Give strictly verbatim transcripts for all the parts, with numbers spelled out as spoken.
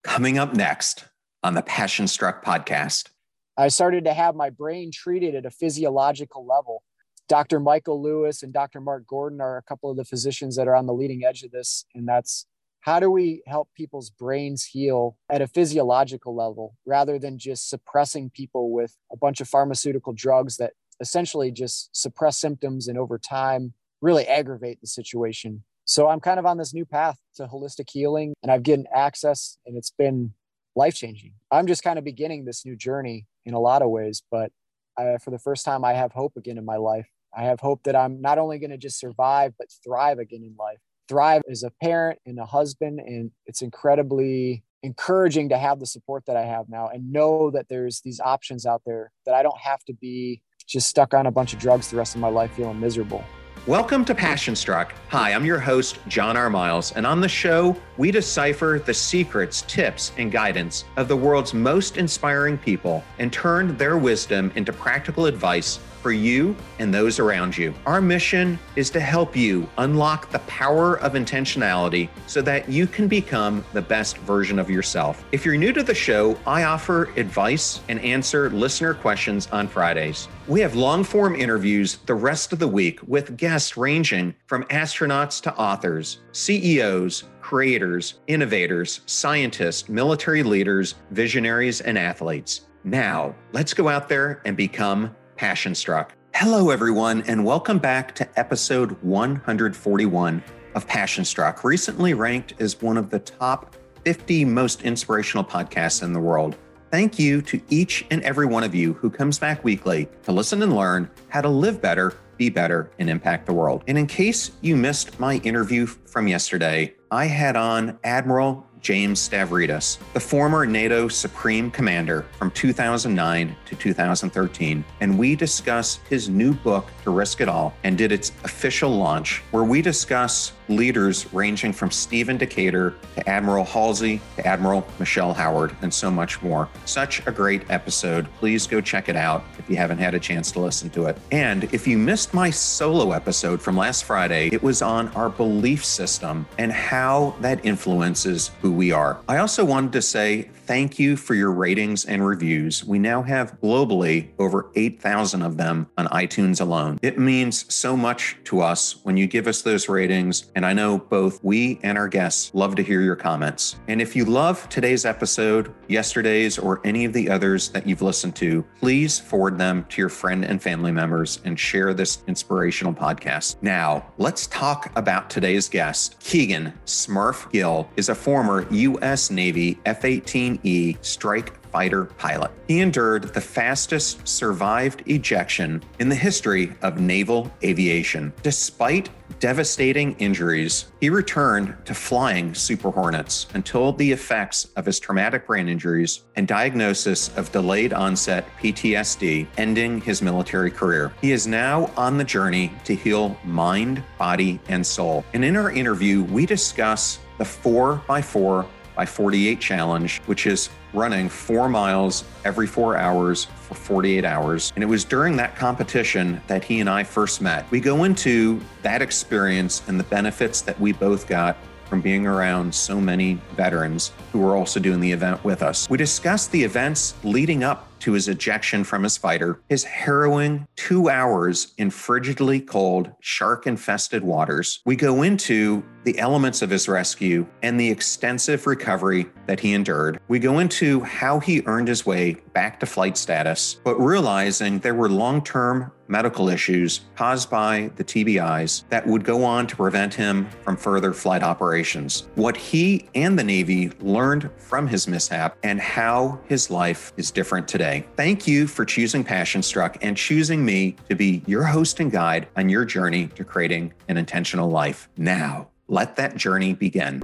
Coming up next on the Passion Struck podcast. I started to have my brain treated at a physiological level. Doctor Michael Lewis and Doctor Mark Gordon are a couple of the physicians that are on the leading edge of this. And that's how do we help people's brains heal at a physiological level rather than just suppressing people with a bunch of pharmaceutical drugs that essentially just suppress symptoms and over time really aggravate the situation. So I'm kind of on this new path to holistic healing, and I've gotten access, and it's been life-changing. I'm just kind of beginning this new journey in a lot of ways, but I, for the first time, I have hope again in my life. I have hope that I'm not only going to just survive, but thrive again in life. Thrive as a parent and a husband, and it's incredibly encouraging to have the support that I have now and know that there's these options out there, that I don't have to be just stuck on a bunch of drugs the rest of my life feeling miserable. Welcome to Passion Struck. Hi, I'm your host, John R. Miles, and on the show, we decipher the secrets, tips, and guidance of the world's most inspiring people and turn their wisdom into practical advice for you and those around you. Our mission is to help you unlock the power of intentionality so that you can become the best version of yourself. If you're new to the show, I offer advice and answer listener questions on Fridays. We have long-form interviews the rest of the week with guests ranging from astronauts to authors, C E Os, creators, innovators, scientists, military leaders, visionaries, and athletes. Now, let's go out there and become Passion Struck. Hello, everyone, and welcome back to episode one hundred forty-one of Passion Struck, recently ranked as one of the top fifty most inspirational podcasts in the world. Thank you to each and every one of you who comes back weekly to listen and learn how to live better, be better, and impact the world. And in case you missed my interview from yesterday, I had on Admiral James Stavridis, the former NATO Supreme Commander from two thousand nine to two thousand thirteen, and we discuss his new book, To Risk It All, and did its official launch, where we discuss leaders ranging from Stephen Decatur to Admiral Halsey to Admiral Michelle Howard, and so much more. Such a great episode. Please go check it out if you haven't had a chance to listen to it. And if you missed my solo episode from last Friday, it was on our belief system and how that influences who we are. I also wanted to say thank you for your ratings and reviews. We now have globally over eight thousand of them on iTunes alone. It means so much to us when you give us those ratings, and I know both we and our guests love to hear your comments. And if you love today's episode, yesterday's, or any of the others that you've listened to, please forward them to your friend and family members and share this inspirational podcast. Now, let's talk about today's guest. Keegan Smurf Gill is a former U S Navy F eighteen E strike fighter pilot. He endured the fastest survived ejection in the history of naval aviation. Despite devastating injuries, he returned to flying Super Hornets until the effects of his traumatic brain injuries and diagnosis of delayed onset P T S D ending his military career. He is now on the journey to heal mind, body, and soul. And in our interview, we discuss the four by four by forty-eight challenge, which is running four miles every four hours for forty-eight hours. And it was during that competition that he and I first met. We go into that experience and the benefits that we both got from being around so many veterans who were also doing the event with us. We discussed the events leading up to his ejection from his fighter, his harrowing two hours in frigidly cold, shark-infested waters. We go into the elements of his rescue and the extensive recovery that he endured. We go into how he earned his way back to flight status, but realizing there were long-term medical issues caused by the T B Is that would go on to prevent him from further flight operations. What he and the Navy learned from his mishap and how his life is different today. Thank you for choosing Passion Struck and choosing me to be your host and guide on your journey to creating an intentional life. Now, let that journey begin.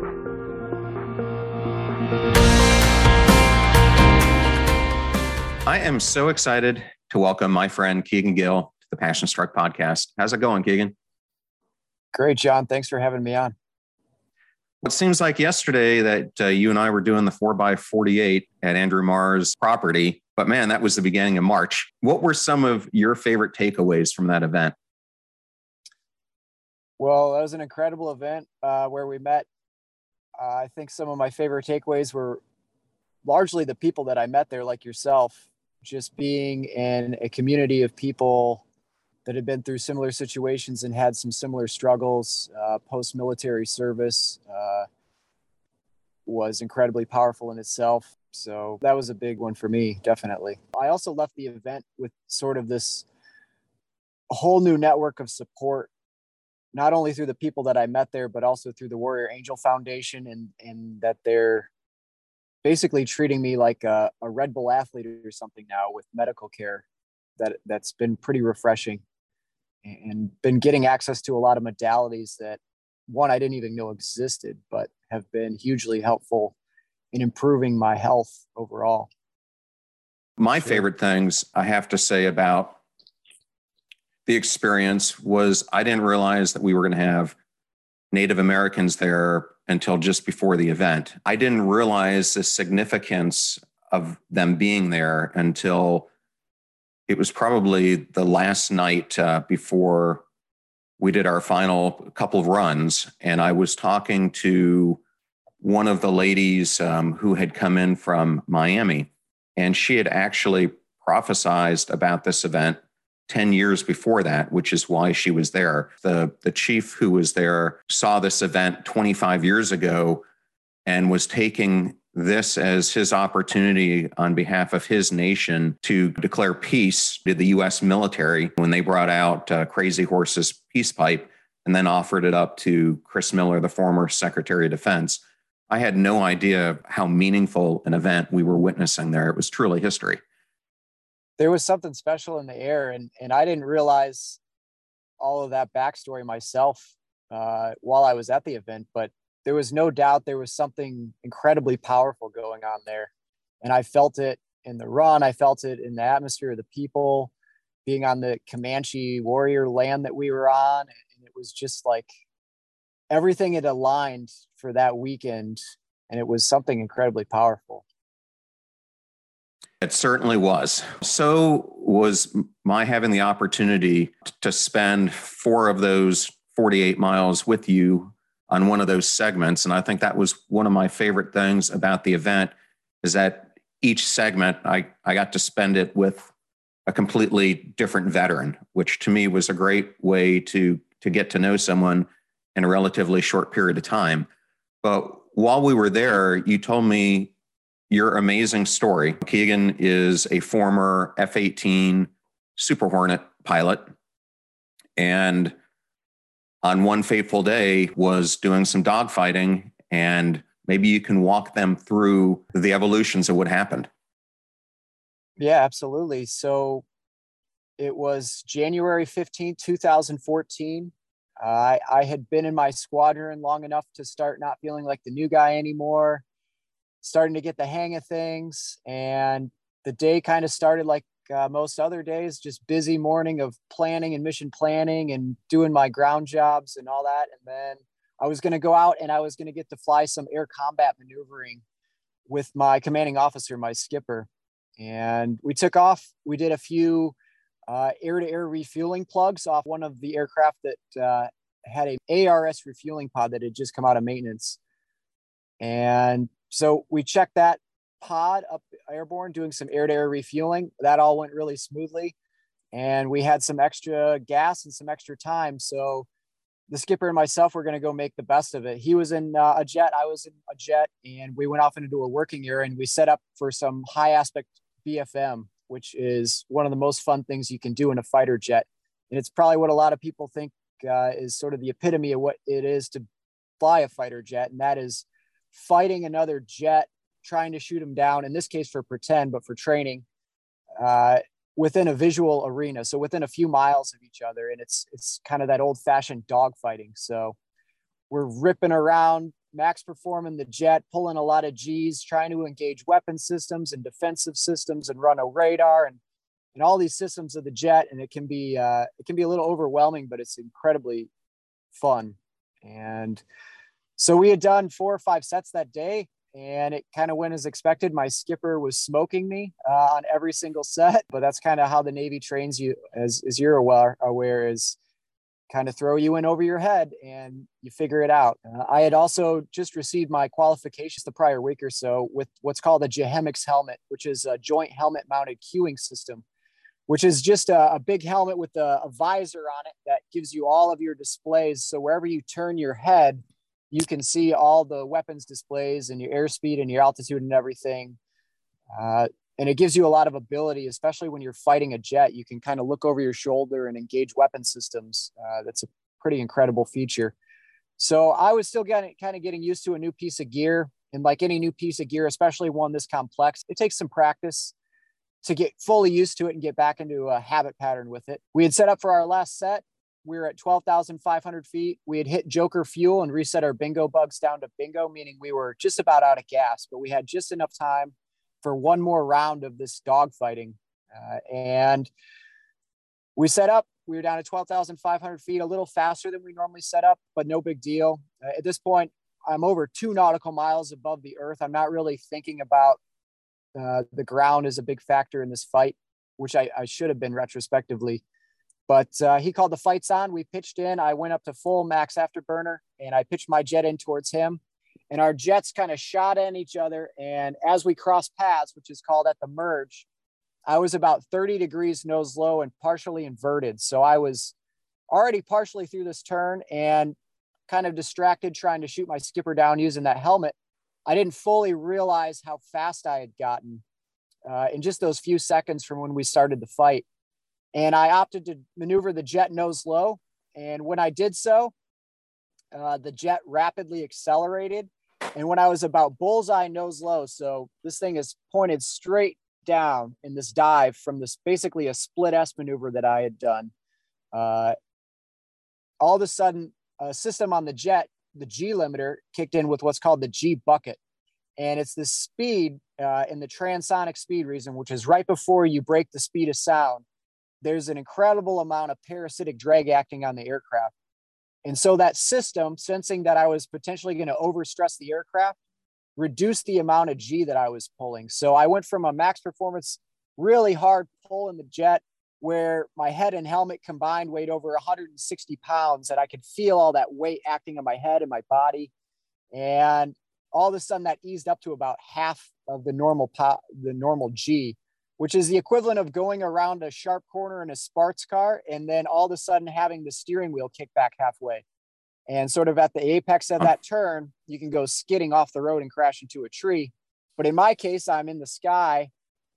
I am so excited to welcome my friend Keegan Gill to the Passion Struck podcast. How's it going, Keegan? Great, John. Thanks for having me on. It seems like yesterday that uh, you and I were doing the four by forty-eight at Andrew Marr's property, but man, that was the beginning of March. What were some of your favorite takeaways from that event? Well, that was an incredible event uh, where we met. Uh, I think some of my favorite takeaways were largely the people that I met there, like yourself, just being in a community of people that had been through similar situations and had some similar struggles, uh, post-military service, uh, was incredibly powerful in itself. So that was a big one for me, definitely. I also left the event with sort of this whole new network of support, not only through the people that I met there, but also through the Warrior Angel Foundation, and, and that they're basically treating me like a, a Red Bull athlete or something now with medical care. That that's been pretty refreshing, and been getting access to a lot of modalities that, one, I didn't even know existed, but have been hugely helpful in improving my health overall. My favorite things I have to say about the experience was I didn't realize that we were going to have Native Americans there until just before the event. I didn't realize the significance of them being there until it was probably the last night uh, before we did our final couple of runs. And I was talking to one of the ladies um, who had come in from Miami, and she had actually prophesized about this event ten years before that, which is why she was there. The, the chief who was there saw this event twenty-five years ago and was taking this as his opportunity on behalf of his nation to declare peace to the U S military when they brought out uh, Crazy Horse's peace pipe and then offered it up to Chris Miller, the former Secretary of Defense. I had no idea how meaningful an event we were witnessing there. It was truly history. There was something special in the air, and, and I didn't realize all of that backstory myself uh, while I was at the event, but there was no doubt there was something incredibly powerful going on there. And I felt it in the run. I felt it in the atmosphere of the people, being on the Comanche warrior land that we were on. And it was just like everything had aligned for that weekend. And it was something incredibly powerful. It certainly was. So was my having the opportunity to spend four of those forty-eight miles with you on one of those segments. And I think that was one of my favorite things about the event, is that each segment, I, I got to spend it with a completely different veteran, which to me was a great way to, to get to know someone in a relatively short period of time. But while we were there, you told me your amazing story. Keegan is a former F eighteen Super Hornet pilot, and on one fateful day was doing some dogfighting, and maybe you can walk them through the evolutions of what happened. Yeah, absolutely. So it was January fifteenth, twenty fourteen. Uh, I, I had been in my squadron long enough to start not feeling like the new guy anymore, starting to get the hang of things. And the day kind of started like uh, most other days, just busy morning of planning and mission planning and doing my ground jobs and all that. And then I was going to go out and I was going to get to fly some air combat maneuvering with my commanding officer, my skipper. And we took off. We did a few uh, air-to-air refueling plugs off one of the aircraft that uh, had a A R S refueling pod that had just come out of maintenance. And so we checked that pod up airborne, doing some air-to-air refueling. That all went really smoothly. And we had some extra gas and some extra time. So the skipper and myself were going to go make the best of it. He was in uh, a jet. I was in a jet. And we went off into a working area and we set up for some high aspect B F M, which is one of the most fun things you can do in a fighter jet. And it's probably what a lot of people think uh, is sort of the epitome of what it is to fly a fighter jet. And that is fighting another jet, trying to shoot him down, in this case for pretend, but for training, uh, within a visual arena. So within a few miles of each other. And it's, it's kind of that old fashioned dog fighting. So we're ripping around, max performing the jet, pulling a lot of G's, trying to engage weapon systems and defensive systems and run a radar and, and all these systems of the jet. And it can be, uh, it can be a little overwhelming, but it's incredibly fun. And so we had done four or five sets that day, and it kind of went as expected. My skipper was smoking me uh, on every single set, but that's kind of how the Navy trains you, as, as you're aware, aware is kind of throw you in over your head and you figure it out. Uh, I had also just received my qualifications the prior week or so with what's called a JHEMIX helmet, which is a joint helmet mounted cueing system, which is just a, a big helmet with a, a visor on it that gives you all of your displays. So wherever you turn your head, you can see all the weapons displays and your airspeed and your altitude and everything. Uh, and it gives you a lot of ability, especially when you're fighting a jet. You can kind of look over your shoulder and engage weapon systems. Uh, that's a pretty incredible feature. So I was still getting kind of getting used to a new piece of gear. And like any new piece of gear, especially one this complex, it takes some practice to get fully used to it and get back into a habit pattern with it. We had set up for our last set. We were at twelve thousand five hundred feet. We had hit Joker fuel and reset our bingo bugs down to bingo, meaning we were just about out of gas, but we had just enough time for one more round of this dogfighting. Uh, and we set up, we were down to twelve thousand five hundred feet, a little faster than we normally set up, but no big deal. Uh, at this point, I'm over two nautical miles above the earth. I'm not really thinking about uh, the ground as a big factor in this fight, which I, I should have been retrospectively. But uh, he called the fights on. We pitched in. I went up to full max afterburner, and I pitched my jet in towards him. And our jets kind of shot in each other. And as we crossed paths, which is called at the merge, I was about thirty degrees nose low and partially inverted. So I was already partially through this turn and kind of distracted trying to shoot my skipper down using that helmet. I didn't fully realize how fast I had gotten uh, in just those few seconds from when we started the fight. And I opted to maneuver the jet nose low. And when I did so, uh, the jet rapidly accelerated. And when I was about bullseye nose low, so this thing is pointed straight down in this dive from this basically a split S maneuver that I had done. Uh, all of a sudden, a system on the jet, the G limiter, kicked in with what's called the G bucket. And it's the speed uh, in the transonic speed reason, which is right before you break the speed of sound. There's an incredible amount of parasitic drag acting on the aircraft. And so that system, sensing that I was potentially going to overstress the aircraft, reduced the amount of G that I was pulling. So I went from a max performance, really hard pull in the jet where my head and helmet combined weighed over one hundred sixty pounds, and I could feel all that weight acting on my head and my body. And all of a sudden that eased up to about half of the normal po- the normal G, which is the equivalent of going around a sharp corner in a sports car and then all of a sudden having the steering wheel kick back halfway. And sort of at the apex of that turn, you can go skidding off the road and crash into a tree. But in my case, I'm in the sky,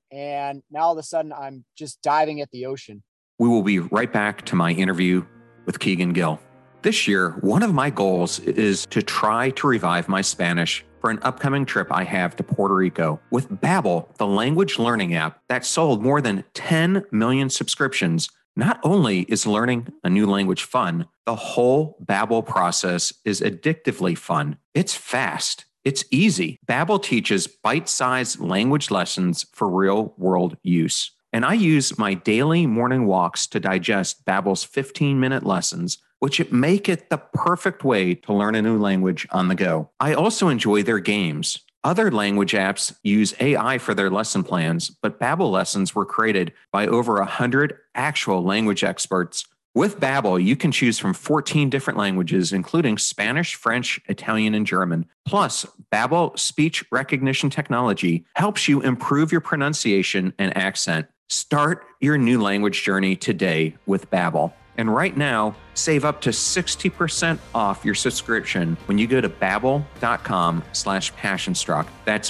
and now all of a sudden I'm just diving at the ocean. We will be right back to my interview with Keegan Gill. This year, one of my goals is to try to revive my Spanish for an upcoming trip I have to Puerto Rico. With Babbel, the language learning app that sold more than ten million subscriptions, not only is learning a new language fun, the whole Babbel process is addictively fun. It's fast. It's easy. Babbel teaches bite-sized language lessons for real-world use. And I use my daily morning walks to digest Babbel's fifteen-minute lessons, which make it the perfect way to learn a new language on the go. I also enjoy their games. Other language apps use A I for their lesson plans, but Babbel lessons were created by over one hundred actual language experts. With Babbel, you can choose from fourteen different languages, including Spanish, French, Italian, and German. Plus, Babbel speech recognition technology helps you improve your pronunciation and accent. Start your new language journey today with Babbel. And right now, save up to sixty percent off your subscription when you go to babbel.com slash passionstruck. That's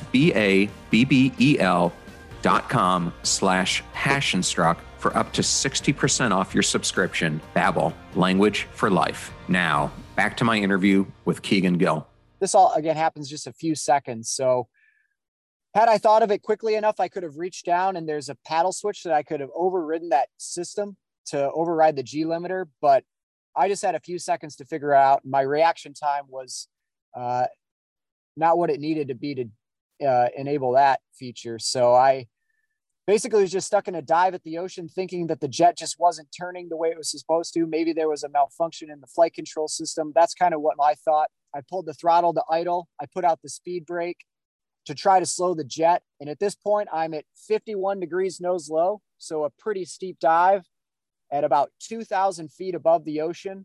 B-A-B-B-E-L dot com slash passionstruck for up to sixty percent off your subscription. Babbel, language for life. Now, back to my interview with Keegan Gill. This all, again, happens just a few seconds. So had I thought of it quickly enough, I could have reached down and there's a paddle switch that I could have overridden that system to override the G limiter, but I just had a few seconds to figure out. My reaction time was uh, not what it needed to be to uh, enable that feature. So I basically was just stuck in a dive at the ocean thinking that the jet just wasn't turning the way it was supposed to. Maybe there was a malfunction in the flight control system. That's kind of what I thought. I pulled the throttle to idle. I put out the speed brake to try to slow the jet. And at this point, I'm at fifty-one degrees nose low. So a pretty steep dive at about two thousand feet above the ocean.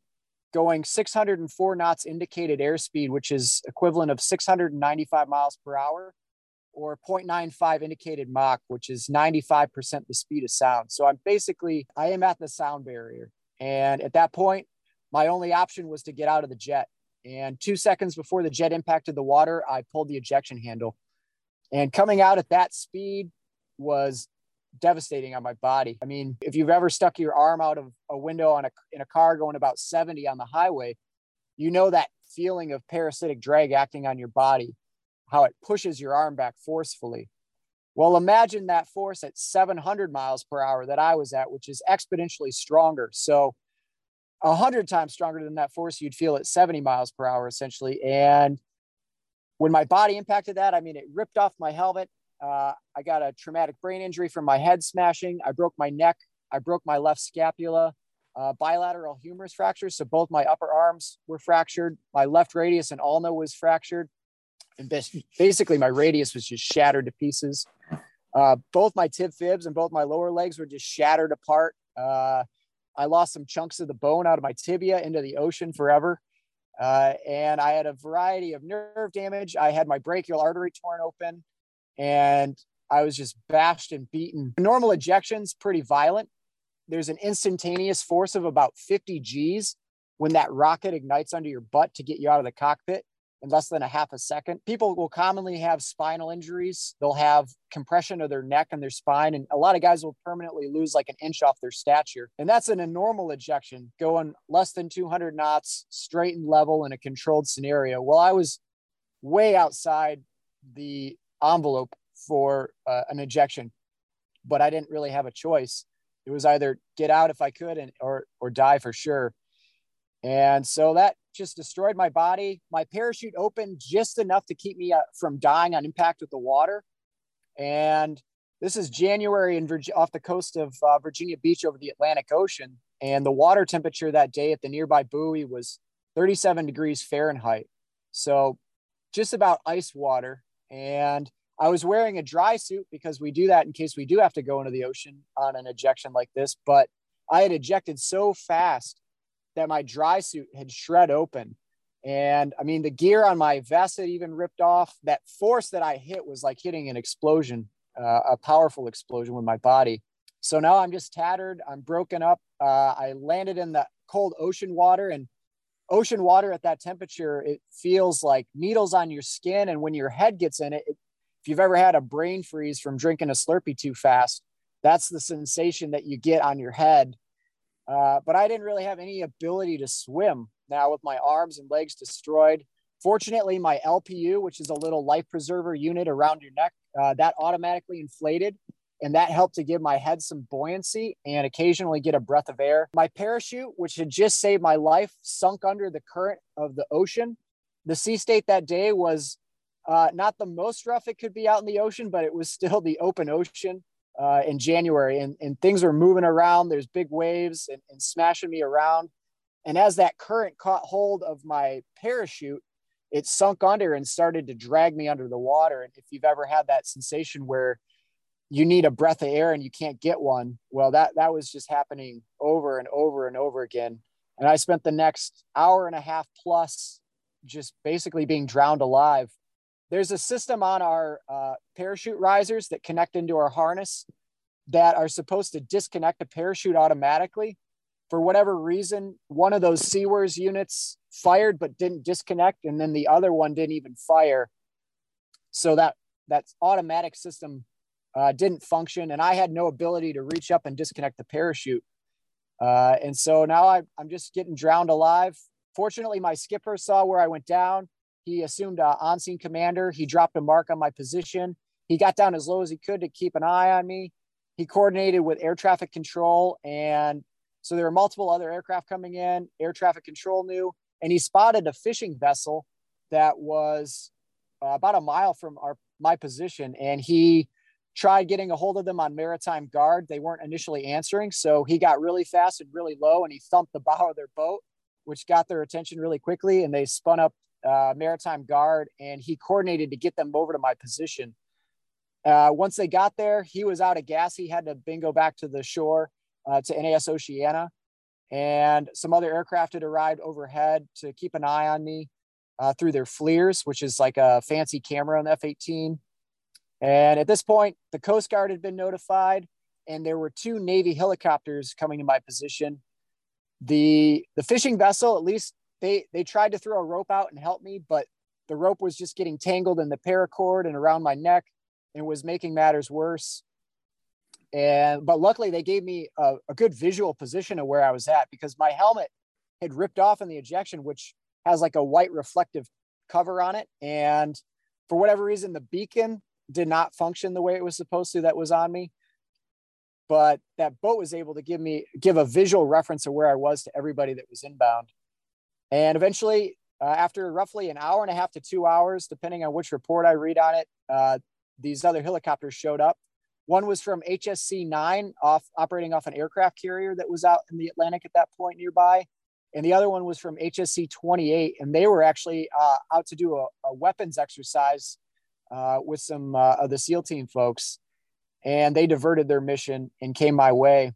going six hundred four knots indicated airspeed, which is equivalent of six hundred ninety-five miles per hour, or zero point nine five indicated Mach, which is ninety-five percent the speed of sound. So I'm basically, I am at the sound barrier. And at that point, my only option was to get out of the jet. And two seconds before the jet impacted the water, I pulled the ejection handle. And coming out at that speed was devastating on my body. I mean, if you've ever stuck your arm out of a window on a, in a car going about seventy on the highway, you know that feeling of parasitic drag acting on your body, how it pushes your arm back forcefully. Well, imagine that force at seven hundred miles per hour that I was at, which is exponentially stronger. So a hundred times stronger than that force you'd feel at seventy miles per hour, essentially. And when my body impacted that, I mean, it ripped off my helmet. Uh, I got a traumatic brain injury from my head smashing. I broke my neck. I broke my left scapula, uh, bilateral humerus fractures. So both my upper arms were fractured. My left radius and ulna was fractured. And basically my radius was just shattered to pieces. Uh, both my tib fibs and both my lower legs were just shattered apart. Uh, I lost some chunks of the bone out of my tibia into the ocean forever. Uh, and I had a variety of nerve damage. I had my brachial artery torn open, and I was just bashed and beaten. Normal ejection's pretty violent. There's an instantaneous force of about fifty G's when that rocket ignites under your butt to get you out of the cockpit in less than a half a second. People will commonly have spinal injuries. They'll have compression of their neck and their spine. And a lot of guys will permanently lose like an inch off their stature. And that's in a normal ejection, going less than two hundred knots, straight and level in a controlled scenario. Well, I was way outside the envelope for uh, an ejection, but I didn't really have a choice. It was either get out if I could and or or die for sure. And so that just destroyed my body. My parachute opened just enough to keep me uh, from dying on impact with the water. And this is January in Virginia, off the coast of uh, Virginia Beach over the Atlantic Ocean. And the water temperature that day at the nearby buoy was thirty-seven degrees Fahrenheit. So just about ice water. And I was wearing a dry suit because we do that in case we do have to go into the ocean on an ejection like this. But I had ejected so fast that my dry suit had shred open. And I mean, the gear on my vest had even ripped off. That force that I hit was like hitting an explosion, uh, a powerful explosion with my body. So now I'm just tattered. I'm broken up. Uh, I landed in the cold ocean water, and ocean water at that temperature, it feels like needles on your skin. And when your head gets in it, it if you've ever had a brain freeze from drinking a Slurpee too fast, that's the sensation that you get on your head. Uh, but I didn't really have any ability to swim now with my arms and legs destroyed. Fortunately, my L P U, which is a little life preserver unit around your neck, uh, that automatically inflated, and that helped to give my head some buoyancy and occasionally get a breath of air. My parachute, which had just saved my life, sunk under the current of the ocean. The sea state that day was uh, not the most rough it could be out in the ocean, but it was still the open ocean. Uh, in January, and, and things were moving around. There's big waves and, and smashing me around. And as that current caught hold of my parachute, it sunk under and started to drag me under the water. And if you've ever had that sensation where you need a breath of air and you can't get one, well, that, that was just happening over and over and over again. And I spent the next hour and a half plus just basically being drowned alive. There's a system on our uh, parachute risers that connect into our harness that are supposed to disconnect the parachute automatically. For whatever reason, one of those Seaworth units fired but didn't disconnect, and then the other one didn't even fire. So that, that automatic system uh, didn't function, and I had no ability to reach up and disconnect the parachute. Uh, and so now I, I'm just getting drowned alive. Fortunately, my skipper saw where I went down. He assumed uh, on-scene commander. He dropped a mark on my position. He got down as low as he could to keep an eye on me. He coordinated with air traffic control. And so there were multiple other aircraft coming in. Air traffic control knew. And he spotted a fishing vessel that was uh, about a mile from our my position. And he tried getting a hold of them on maritime guard. They weren't initially answering. So he got really fast and really low, and he thumped the bow of their boat, which got their attention really quickly. And they spun up Uh, maritime guard, and he coordinated to get them over to my position. Uh, once they got there, he was out of gas. He had to bingo back to the shore uh, to N A S Oceana. and some other aircraft had arrived overhead to keep an eye on me uh, through their FLIRs, which is like a fancy camera on the F eighteen. And at this point, the Coast Guard had been notified, and there were two Navy helicopters coming to my position. The the fishing vessel, at least they they tried to throw a rope out and help me, but the rope was just getting tangled in the paracord and around my neck and was making matters worse. And but luckily they gave me a, a good visual position of where I was at, because my helmet had ripped off in the ejection, which has like a white reflective cover on it. And for whatever reason, the beacon did not function the way it was supposed to that was on me. But that boat was able to give me give a visual reference of where I was to everybody that was inbound. And eventually, uh, after roughly an hour and a half to two hours, depending on which report I read on it, uh, these other helicopters showed up. One was from H S C nine, off operating off an aircraft carrier that was out in the Atlantic at that point nearby. And the other one was from H S C twenty-eight. And they were actually uh, out to do a, a weapons exercise uh, with some uh, of the SEAL team folks. And they diverted their mission and came my way.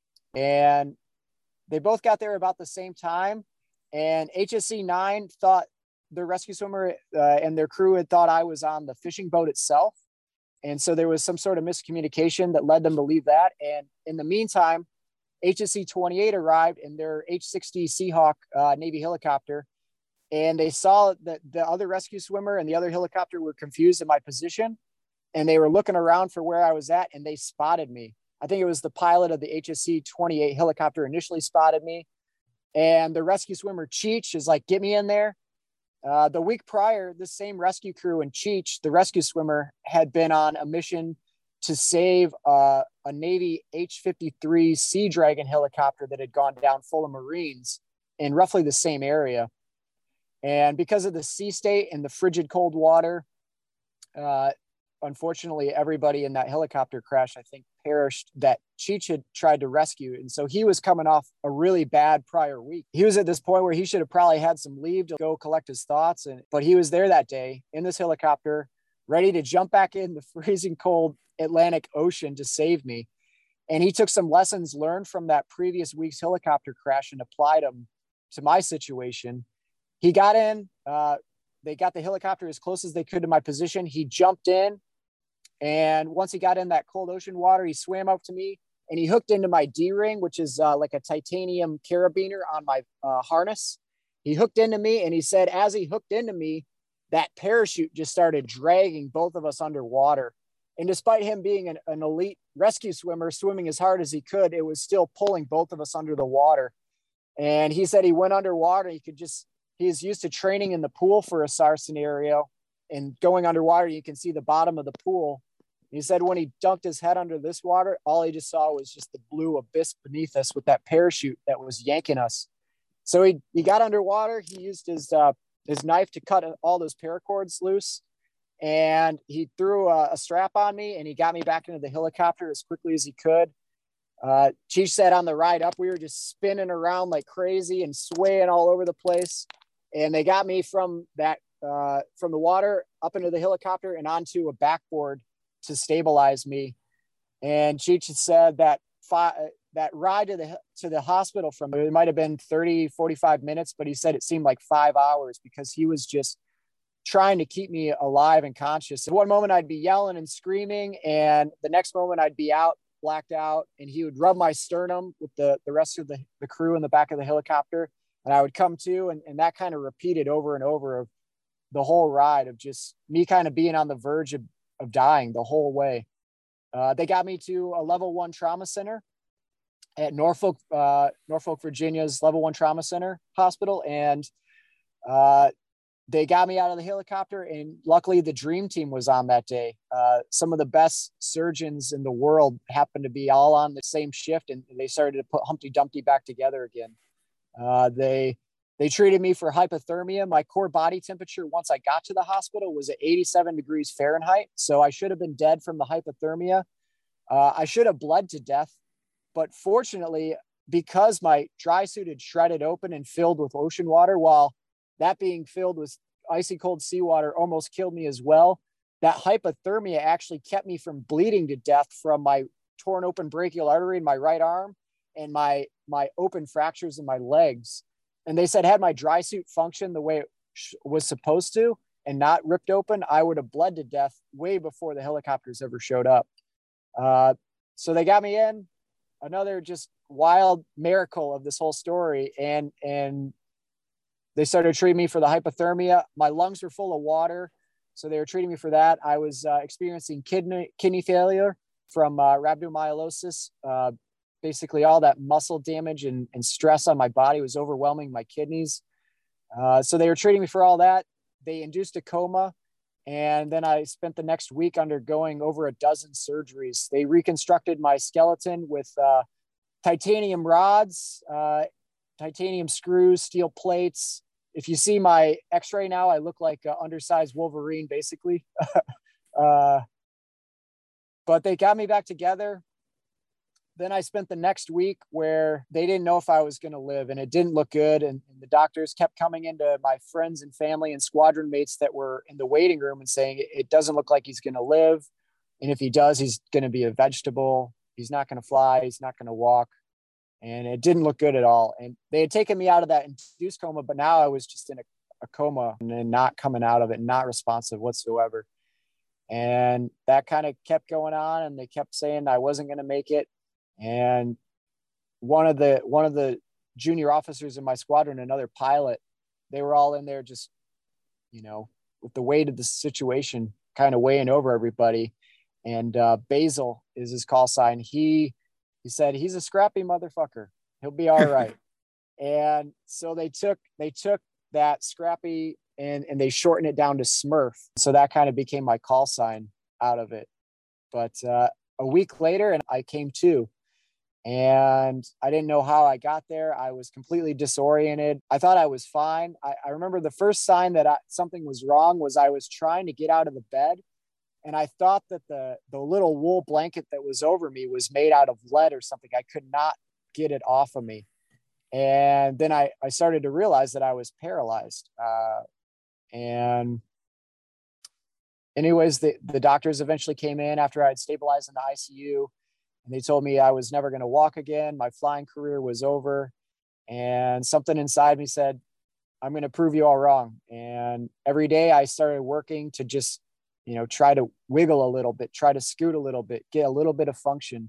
And they both got there about the same time. And H S C nine thought the rescue swimmer uh, and their crew had thought I was on the fishing boat itself. And so there was some sort of miscommunication that led them to leave that. And in the meantime, H S C twenty-eight arrived in their H sixty Seahawk uh, Navy helicopter. And they saw that the other rescue swimmer and the other helicopter were confused in my position. And they were looking around for where I was at, and they spotted me. I think it was the pilot of the H S C twenty-eight helicopter initially spotted me. And the rescue swimmer, Cheech, is like, get me in there. Uh, the week prior, this same rescue crew and Cheech, the rescue swimmer, had been on a mission to save uh, a Navy H fifty-three Sea Dragon helicopter that had gone down full of Marines in roughly the same area. And because of the sea state and the frigid cold water, uh, unfortunately, everybody in that helicopter crash, I think, perished that Cheech had tried to rescue. And so he was coming off a really bad prior week. He was at this point where he should have probably had some leave to go collect his thoughts. And but he was there that day in this helicopter, ready to jump back in the freezing cold Atlantic Ocean to save me. And he took some lessons learned from that previous week's helicopter crash and applied them to my situation. He got in, uh, they got the helicopter as close as they could to my position. He jumped in. And once he got in that cold ocean water, he swam up to me and he hooked into my D-ring, which is uh, like a titanium carabiner on my uh, harness. He hooked into me, and he said, as he hooked into me, that parachute just started dragging both of us underwater. And despite him being an, an elite rescue swimmer, swimming as hard as he could, it was still pulling both of us under the water. And he said he went underwater. He could just, he is used to training in the pool for a S A R scenario, and going underwater, you can see the bottom of the pool. He said when he dunked his head under this water, all he just saw was just the blue abyss beneath us with that parachute that was yanking us. So he, he got underwater. He used his, uh, his knife to cut all those paracords loose. And he threw a, a strap on me, and he got me back into the helicopter as quickly as he could. Uh, Cheech said on the ride up, we were just spinning around like crazy and swaying all over the place. And they got me from that, uh, from the water up into the helicopter and onto a backboard to stabilize me. And Cheech had said that fi- that ride to the to the hospital from it might have been thirty, forty-five minutes, but he said it seemed like five hours because he was just trying to keep me alive and conscious. One moment I'd be yelling and screaming, and the next moment I'd be out, blacked out, and he would rub my sternum with the, the rest of the, the crew in the back of the helicopter, and I would come to, and, and that kind of repeated over and over of the whole ride of just me kind of being on the verge of of dying the whole way. Uh, they got me to a level one trauma center at Norfolk, uh, Norfolk, Virginia's level one trauma center hospital. And uh, they got me out of the helicopter, and luckily the dream team was on that day. Uh, some of the best surgeons in the world happened to be all on the same shift, and they started to put Humpty Dumpty back together again. Uh, they, They treated me for hypothermia. My core body temperature once I got to the hospital was at eighty-seven degrees Fahrenheit. So I should have been dead from the hypothermia. Uh, I should have bled to death. But fortunately, because my dry suit had shredded open and filled with ocean water, while that being filled with icy cold seawater almost killed me as well, that hypothermia actually kept me from bleeding to death from my torn open brachial artery in my right arm and my, my open fractures in my legs. And they said, had my dry suit function the way it sh- was supposed to and not ripped open, I would have bled to death way before the helicopters ever showed up. Uh, so they got me in. Another just wild miracle of this whole story. And, and they started treating me for the hypothermia. My lungs were full of water, so they were treating me for that. I was uh, experiencing kidney, kidney failure from uh, rhabdomyolysis. Uh, basically all that muscle damage and, and stress on my body was overwhelming my kidneys. Uh, so they were treating me for all that. They induced a coma. And then I spent the next week undergoing over a dozen surgeries. They reconstructed my skeleton with uh, titanium rods, uh, titanium screws, steel plates. If you see my x-ray now, I look like an undersized Wolverine, basically. uh, but they got me back together. Then I spent the next week where they didn't know if I was going to live, and it didn't look good. And, and the doctors kept coming into my friends and family and squadron mates that were in the waiting room and saying, it doesn't look like he's going to live. And if he does, he's going to be a vegetable. He's not going to fly. He's not going to walk. And it didn't look good at all. And they had taken me out of that induced coma, but now I was just in a, a coma and not coming out of it, not responsive whatsoever. And that kind of kept going on, and they kept saying I wasn't going to make it. And one of the one of the junior officers in my squadron, another pilot, they were all in there just, you know, with the weight of the situation kind of weighing over everybody. And uh, Basil is his call sign. He he said, he's a scrappy motherfucker. He'll be all right. And so they took they took that scrappy and and they shortened it down to Smurf. So that kind of became my call sign out of it. But uh, a week later, and I came to. And I didn't know how I got there. I was completely disoriented. I thought I was fine. I, I remember the first sign that I, something was wrong was I was trying to get out of the bed. And I thought that the, the little wool blanket that was over me was made out of lead or something. I could not get it off of me. And then I, I started to realize that I was paralyzed. Uh, and anyways, the, the doctors eventually came in after I had stabilized in the I C U. And they told me I was never going to walk again. My flying career was over. And something inside me said, I'm going to prove you all wrong. And every day I started working to just, you know, try to wiggle a little bit, try to scoot a little bit, get a little bit of function.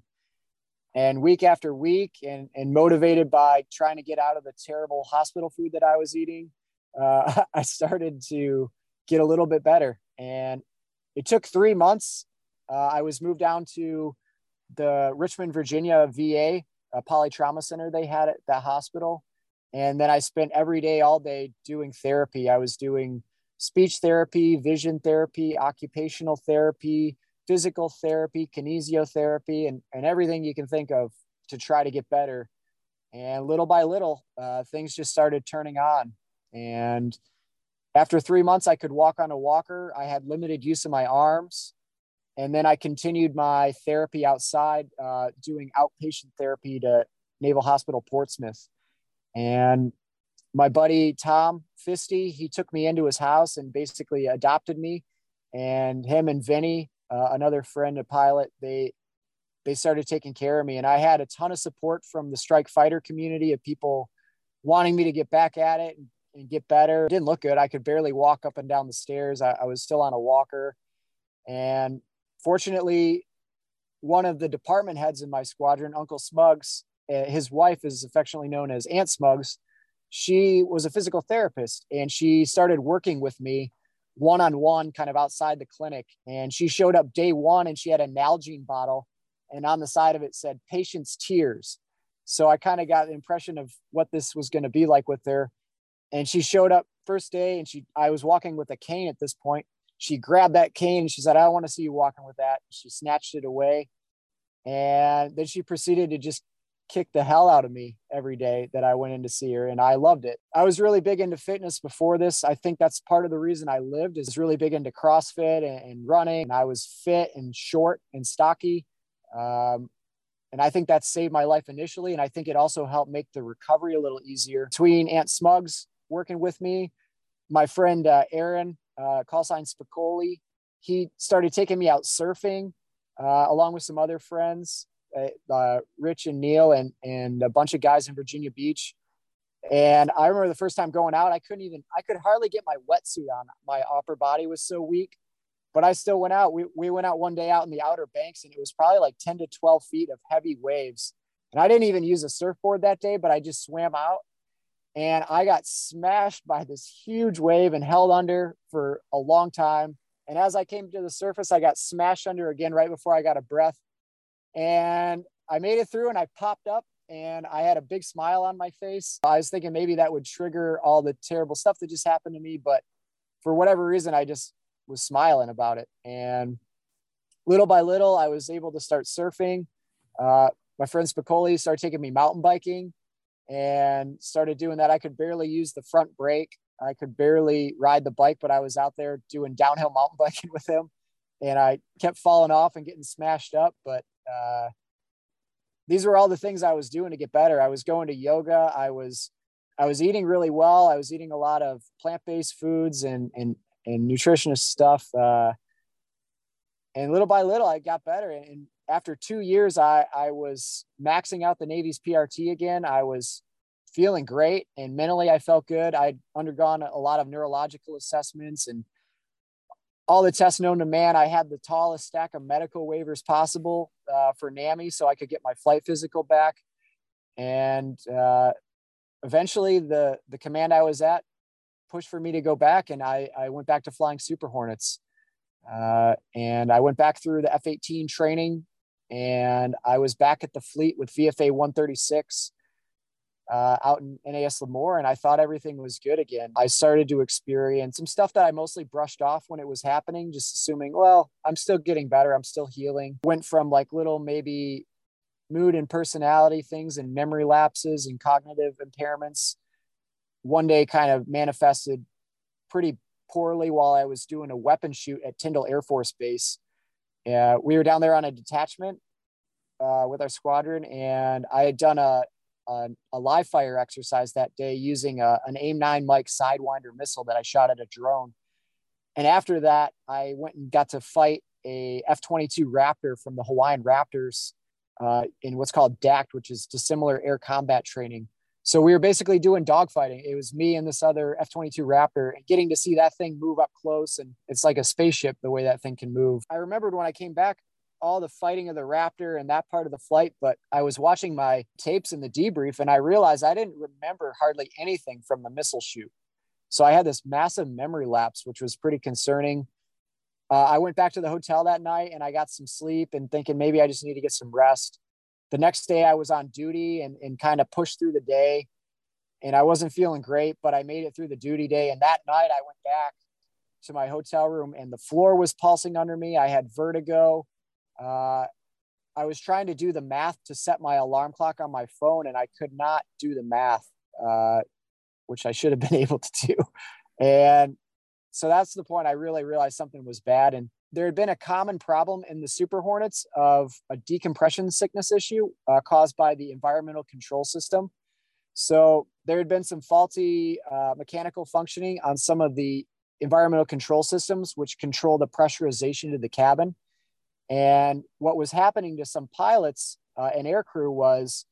And week after week, and, and motivated by trying to get out of the terrible hospital food that I was eating, uh, I started to get a little bit better. And it took three months. Uh, I was moved down to the Richmond, Virginia V A, a polytrauma center they had at that hospital. And then I spent every day, all day doing therapy. I was doing speech therapy, vision therapy, occupational therapy, physical therapy, kinesiotherapy, and, and everything you can think of to try to get better. And little by little, uh, things just started turning on. And after three months, I could walk on a walker. I had limited use of my arms. And then I continued my therapy outside, uh, doing outpatient therapy to Naval Hospital Portsmouth. And my buddy, Tom Fisty, he took me into his house and basically adopted me. And him and Vinny, uh, another friend, a pilot, they, they started taking care of me. And I had a ton of support from the strike fighter community of people wanting me to get back at it and, and get better. It didn't look good. I could barely walk up and down the stairs. I, I was still on a walker. And fortunately, one of the department heads in my squadron, Uncle Smugs, uh, his wife is affectionately known as Aunt Smugs. She was a physical therapist, and she started working with me one-on-one kind of outside the clinic. And she showed up day one, and she had a Nalgene bottle, and on the side of it said patient's tears. So I kind of got the impression of what this was going to be like with her. And she showed up first day, and she I was walking with a cane at this point. She grabbed that cane and she said, I don't want to see you walking with that. She snatched it away. And then she proceeded to just kick the hell out of me every day that I went in to see her. And I loved it. I was really big into fitness before this. I think that's part of the reason I lived, is really big into CrossFit and, and running. And I was fit and short and stocky. Um, and I think that saved my life initially. And I think it also helped make the recovery a little easier. Between Aunt Smugs working with me, my friend uh, Aaron, uh, call sign Spicoli, he started taking me out surfing uh, along with some other friends. uh, uh, Rich and Neil and, and a bunch of guys in Virginia Beach. And I remember the first time going out, I couldn't even, I could hardly get my wetsuit on. My upper body was so weak, but I still went out. We, we went out one day out in the Outer Banks, and it was probably like ten to twelve feet of heavy waves. And I didn't even use a surfboard that day, but I just swam out, and I got smashed by this huge wave and held under for a long time. And as I came to the surface, I got smashed under again right before I got a breath. And I made it through, and I popped up, and I had a big smile on my face. I was thinking maybe that would trigger all the terrible stuff that just happened to me. But for whatever reason, I just was smiling about it. And little by little, I was able to start surfing. Uh, my friend Spicoli started taking me mountain biking and started doing that. I could barely use the front brake. I could barely ride the bike, but I was out there doing downhill mountain biking with him. And I kept falling off and getting smashed up. But uh, these were all the things I was doing to get better. I was going to yoga. I was, I was eating really well. I was eating a lot of plant-based foods and, and, and nutritionist stuff. Uh, and little by little, I got better. And after two years, I, I was maxing out the Navy's P R T again. I was feeling great, and mentally I felt good. I'd undergone a lot of neurological assessments and all the tests known to man. I had the tallest stack of medical waivers possible uh, for NAMI, so I could get my flight physical back. And uh, eventually the, the command I was at pushed for me to go back. And I, I went back to flying Super Hornets. Uh, and I went back through the F eighteen training, and I was back at the fleet with V F A one thirty-six uh, out in N A S Lemoore, and I thought everything was good again. I started to experience some stuff that I mostly brushed off when it was happening, just assuming, well, I'm still getting better. I'm still healing. Went from like little maybe mood and personality things and memory lapses and cognitive impairments. One day kind of manifested pretty poorly while I was doing a weapon shoot at Tyndall Air Force Base. Uh, we were down there on a detachment uh, with our squadron, and I had done a, a, a live fire exercise that day using a, an AIM nine Mike Sidewinder missile that I shot at a drone. And after that, I went and got to fight a F twenty-two Raptor from the Hawaiian Raptors uh, in what's called D A C T, which is Dissimilar Air Combat Training. So we were basically doing dogfighting. It was me and this other F twenty-two Raptor, and getting to see that thing move up close. And it's like a spaceship, the way that thing can move. I remembered when I came back, all the fighting of the Raptor and that part of the flight, but I was watching my tapes in the debrief, and I realized I didn't remember hardly anything from the missile shoot. So I had this massive memory lapse, which was pretty concerning. Uh, I went back to the hotel that night, and I got some sleep and thinking maybe I just need to get some rest. The next day I was on duty and, and kind of pushed through the day, and I wasn't feeling great, but I made it through the duty day. And that night I went back to my hotel room, and the floor was pulsing under me. I had vertigo. Uh, I was trying to do the math to set my alarm clock on my phone, and I could not do the math, uh, which I should have been able to do. And so that's the point I really realized something was bad. And there had been a common problem in the Super Hornets of a decompression sickness issue uh, caused by the environmental control system. So there had been some faulty uh, mechanical functioning on some of the environmental control systems, which control the pressurization of the cabin. And what was happening to some pilots uh, and aircrew was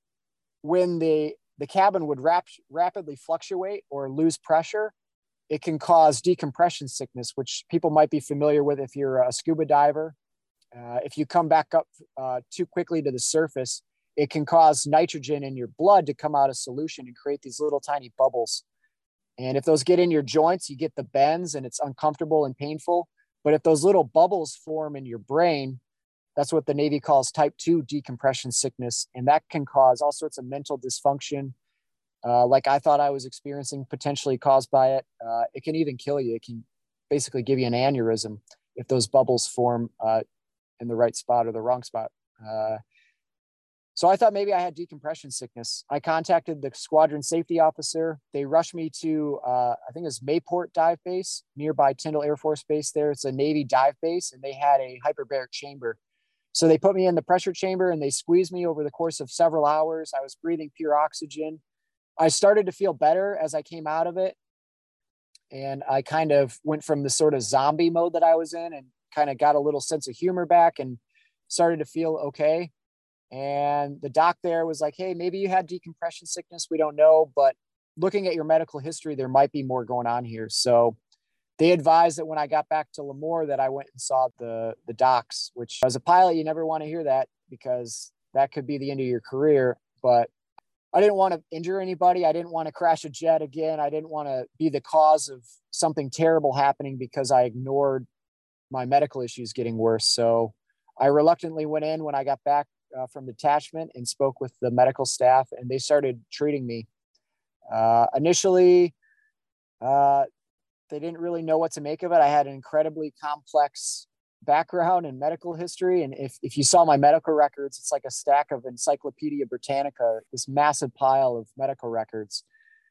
when the, the cabin would rap- rapidly fluctuate or lose pressure, it can cause decompression sickness, which people might be familiar with if you're a scuba diver. Uh, if you come back up uh, too quickly to the surface, it can cause nitrogen in your blood to come out of solution and create these little tiny bubbles. And if those get in your joints, you get the bends, and it's uncomfortable and painful. But if those little bubbles form in your brain, that's what the Navy calls type two decompression sickness. And that can cause all sorts of mental dysfunction, uh, like I thought I was experiencing, potentially caused by it. Uh, it can even kill you. It can basically give you an aneurysm if those bubbles form uh, in the right spot or the wrong spot. Uh, so I thought maybe I had decompression sickness. I contacted the squadron safety officer. They rushed me to, uh, I think it was Mayport Dive Base, nearby Tyndall Air Force Base there. It's a Navy dive base, and they had a hyperbaric chamber. So they put me in the pressure chamber, and they squeezed me over the course of several hours. I was breathing pure oxygen. I started to feel better as I came out of it. And I kind of went from the sort of zombie mode that I was in and kind of got a little sense of humor back and started to feel okay. And the doc there was like, hey, maybe you had decompression sickness. We don't know, but looking at your medical history, there might be more going on here. So they advised that when I got back to Lemoore that I went and saw the, the docs, which as a pilot, you never want to hear that because that could be the end of your career. But I didn't want to injure anybody. I didn't want to crash a jet again. I didn't want to be the cause of something terrible happening because I ignored my medical issues getting worse. So I reluctantly went in when I got back uh, from detachment and spoke with the medical staff, and they started treating me. Uh, initially, uh, they didn't really know what to make of it. I had an incredibly complex background and medical history. And if, if you saw my medical records, it's like a stack of Encyclopedia Britannica, this massive pile of medical records.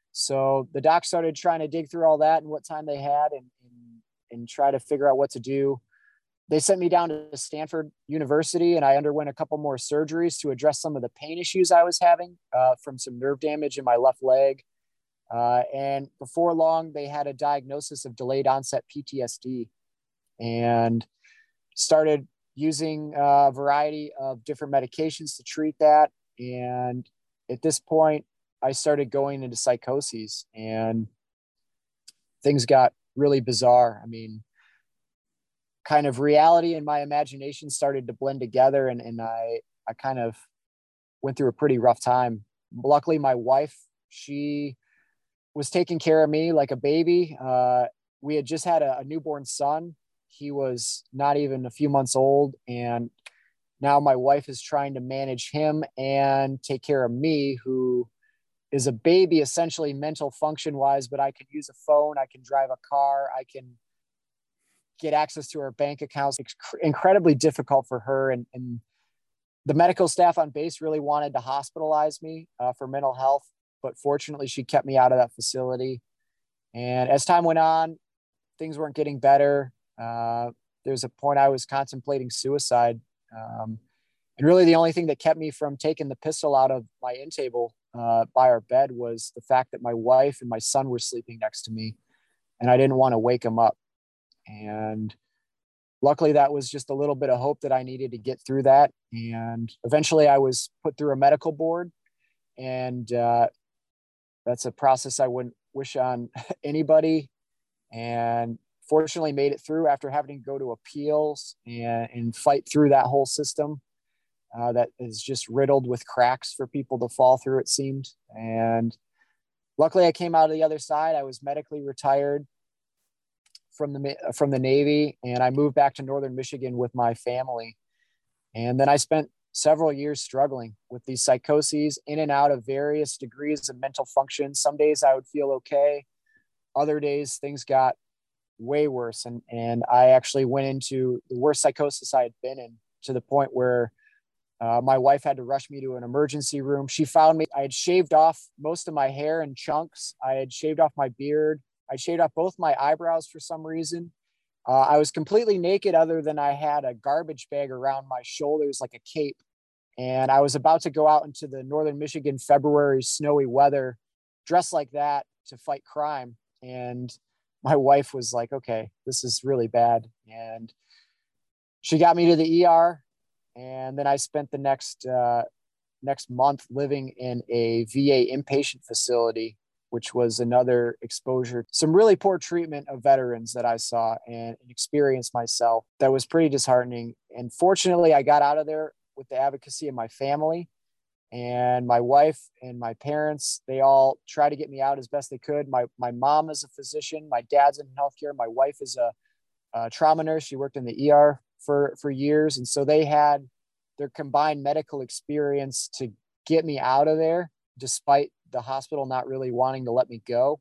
So the doc started trying to dig through all that and what time they had and, and, and try to figure out what to do. They sent me down to Stanford University, and I underwent a couple more surgeries to address some of the pain issues I was having uh, from some nerve damage in my left leg. Uh, and before long, they had a diagnosis of delayed onset P T S D and started using a variety of different medications to treat that. And at this point, I started going into psychoses, and things got really bizarre. I mean, kind of reality and my imagination started to blend together, and, and I, I kind of went through a pretty rough time. Luckily, my wife, she was taking care of me like a baby. Uh, we had just had a, a newborn son. He was not even a few months old. And now my wife is trying to manage him and take care of me, who is a baby, essentially mental function wise, but I can use a phone. I can drive a car. I can get access to her bank accounts. It's incredibly difficult for her. And, and the medical staff on base really wanted to hospitalize me uh, for mental health, but fortunately she kept me out of that facility. And as time went on, things weren't getting better. Uh, there's a point I was contemplating suicide. Um, and really the only thing that kept me from taking the pistol out of my end table uh, by our bed was the fact that my wife and my son were sleeping next to me, and I didn't want to wake them up. And luckily that was just a little bit of hope that I needed to get through that. And eventually I was put through a medical board, and uh, that's a process I wouldn't wish on anybody. And fortunately made it through after having to go to appeals and, and fight through that whole system uh, that is just riddled with cracks for people to fall through, it seemed. And luckily I came out of the other side. I was medically retired from the, from the Navy, and I moved back to Northern Michigan with my family. And then I spent several years struggling with these psychoses, in and out of various degrees of mental function. Some days I would feel okay. Other days things got way worse. And, and I actually went into the worst psychosis I had been in, to the point where uh, my wife had to rush me to an emergency room. She found me. I had shaved off most of my hair in chunks. I had shaved off my beard. I shaved off both my eyebrows for some reason. Uh, I was completely naked, other than I had a garbage bag around my shoulders like a cape. And I was about to go out into the Northern Michigan February snowy weather dressed like that to fight crime. And my wife was like, okay, this is really bad. And she got me to the E R. And then I spent the next, uh, next month living in a V A inpatient facility, which was another exposure, some really poor treatment of veterans that I saw and experienced myself. That was pretty disheartening. And fortunately, I got out of there with the advocacy of my family, and my wife and my parents. They all tried to get me out as best they could. My, my mom is a physician. My dad's in healthcare. My wife is a, a trauma nurse. She worked in the E R for, for years. And so they had their combined medical experience to get me out of there, despite the hospital not really wanting to let me go.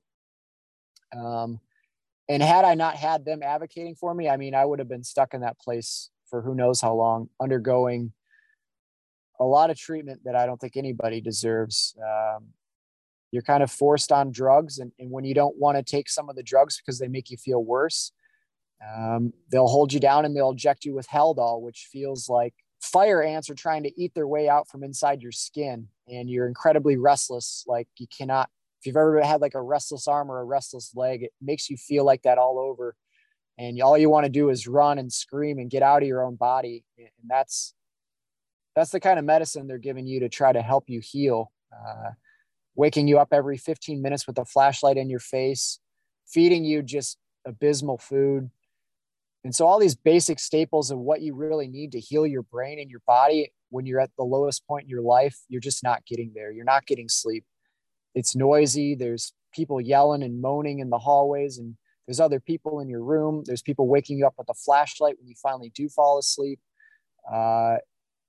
Um, and had I not had them advocating for me, I mean, I would have been stuck in that place for who knows how long, undergoing a lot of treatment that I don't think anybody deserves. Um, you're kind of forced on drugs. And, and when you don't want to take some of the drugs because they make you feel worse, um, they'll hold you down and they'll inject you with Haldol, which feels like fire ants are trying to eat their way out from inside your skin. And you're incredibly restless. Like you cannot, if you've ever had like a restless arm or a restless leg, it makes you feel like that all over. And all you want to do is run and scream and get out of your own body. And that's, that's the kind of medicine they're giving you to try to help you heal. Uh, waking you up every fifteen minutes with a flashlight in your face, feeding you just abysmal food. And so all these basic staples of what you really need to heal your brain and your body when you're at the lowest point in your life, you're just not getting there. You're not getting sleep. It's noisy. There's people yelling and moaning in the hallways, and there's other people in your room. There's people waking you up with a flashlight when you finally do fall asleep. Uh,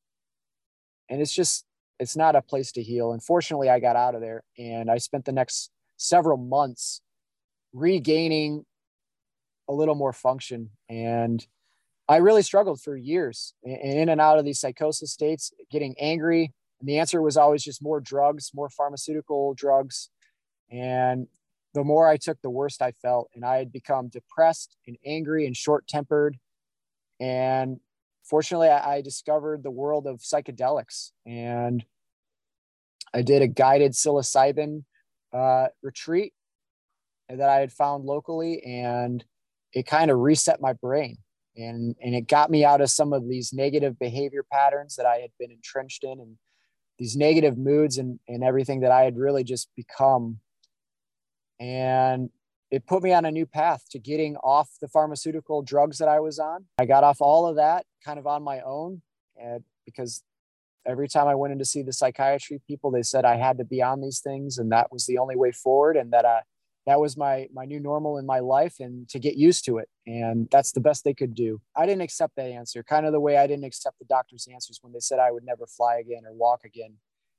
and it's just, it's not a place to heal. Unfortunately, I got out of there, and I spent the next several months regaining a little more function. And I really struggled for years in and out of these psychosis states, getting angry. And the answer was always just more drugs, more pharmaceutical drugs. And the more I took, the worse I felt. And I had become depressed and angry and short-tempered. And fortunately, I discovered the world of psychedelics. And I did a guided psilocybin uh, retreat that I had found locally. And it kind of reset my brain. And, and it got me out of some of these negative behavior patterns that I had been entrenched in, and these negative moods and, and everything that I had really just become. And it put me on a new path to getting off the pharmaceutical drugs that I was on. I got off all of that kind of on my own, and because every time I went in to see the psychiatry people, they said I had to be on these things, and that was the only way forward. And that I, that was my, my new normal in my life, and to get used to it. And that's the best they could do. I didn't accept that answer, kind of the way I didn't accept the doctor's answers when they said I would never fly again or walk again.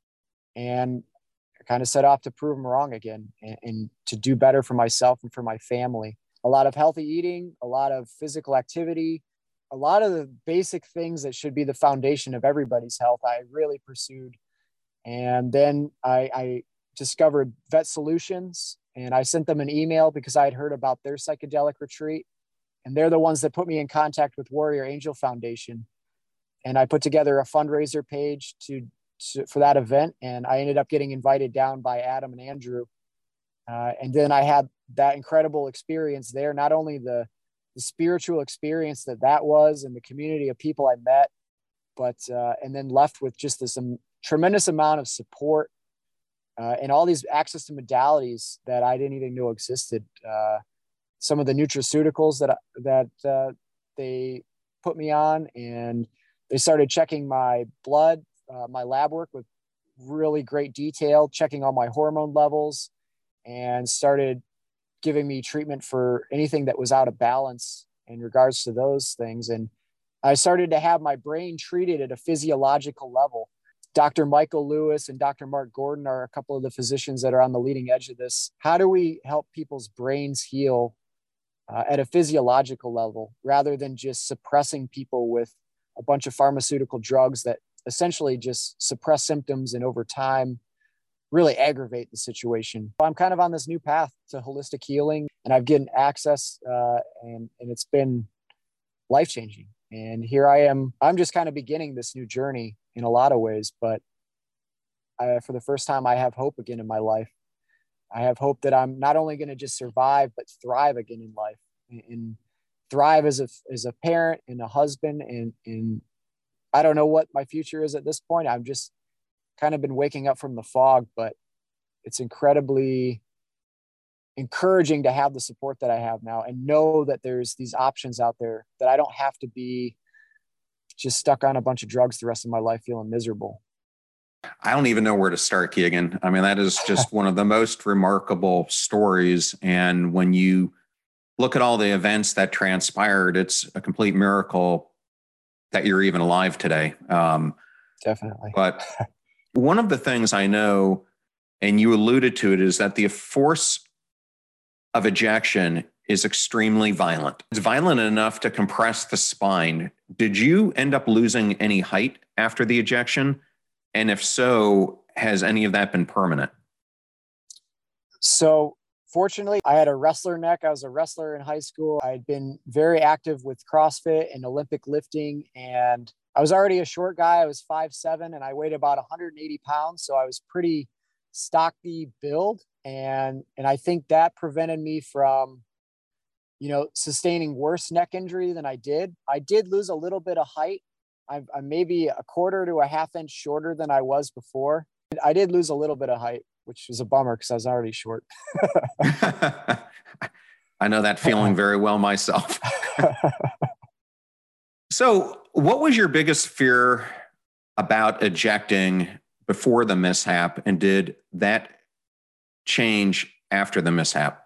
And I kind of set off to prove them wrong again, and, and to do better for myself and for my family. A lot of healthy eating, a lot of physical activity, a lot of the basic things that should be the foundation of everybody's health, I really pursued. And then I, I discovered Vet Solutions, and I sent them an email because I had heard about their psychedelic retreat. And they're the ones that put me in contact with Warrior Angel Foundation. And I put together a fundraiser page to, to for that event. And I ended up getting invited down by Adam and Andrew. Uh, and then I had that incredible experience there, not only the, the spiritual experience that that was, and the community of people I met, but, uh, and then left with just this um, tremendous amount of support. Uh, and all these access to modalities that I didn't even know existed. Uh, some of the nutraceuticals that that uh, they put me on, and they started checking my blood, uh, my lab work with really great detail, checking all my hormone levels, and started giving me treatment for anything that was out of balance in regards to those things. And I started to have my brain treated at a physiological level. Doctor Michael Lewis and Doctor Mark Gordon are a couple of the physicians that are on the leading edge of this. How do we help people's brains heal uh, at a physiological level, rather than just suppressing people with a bunch of pharmaceutical drugs that essentially just suppress symptoms and over time really aggravate the situation? I'm kind of on this new path to holistic healing, and I've gotten access uh, and, and it's been life-changing. And here I am, I'm just kind of beginning this new journey in a lot of ways, but I, for the first time, I have hope again in my life. I have hope that I'm not only going to just survive, but thrive again in life, and, and thrive as a, as a parent and a husband. And, and I don't know what my future is at this point. I've just kind of been waking up from the fog, but it's incredibly encouraging to have the support that I have now, and know that there's these options out there, that I don't have to be just stuck on a bunch of drugs the rest of my life feeling miserable. I don't even know where to start, Keegan. I mean, that is just one of the most remarkable stories. And when you look at all the events that transpired, it's a complete miracle that you're even alive today. Um, Definitely. But one of the things I know, and you alluded to it, is that the force of ejection is extremely violent. It's violent enough to compress the spine. Did you end up losing any height after the ejection? And if so, has any of that been permanent? So fortunately, I had a wrestler neck. I was a wrestler in high school. I had been very active with CrossFit and Olympic lifting. And I was already a short guy. I was five seven, and I weighed about one hundred eighty pounds. So I was pretty stocky build. And, and I think that prevented me from, you know, sustaining worse neck injury than I did. I did lose a little bit of height I'm, I'm maybe a quarter to a half inch shorter than I was before. I did lose a little bit of height, which was a bummer because I was already short. I know that feeling very well myself. So what was your biggest fear about ejecting before the mishap, and did that change after the mishap?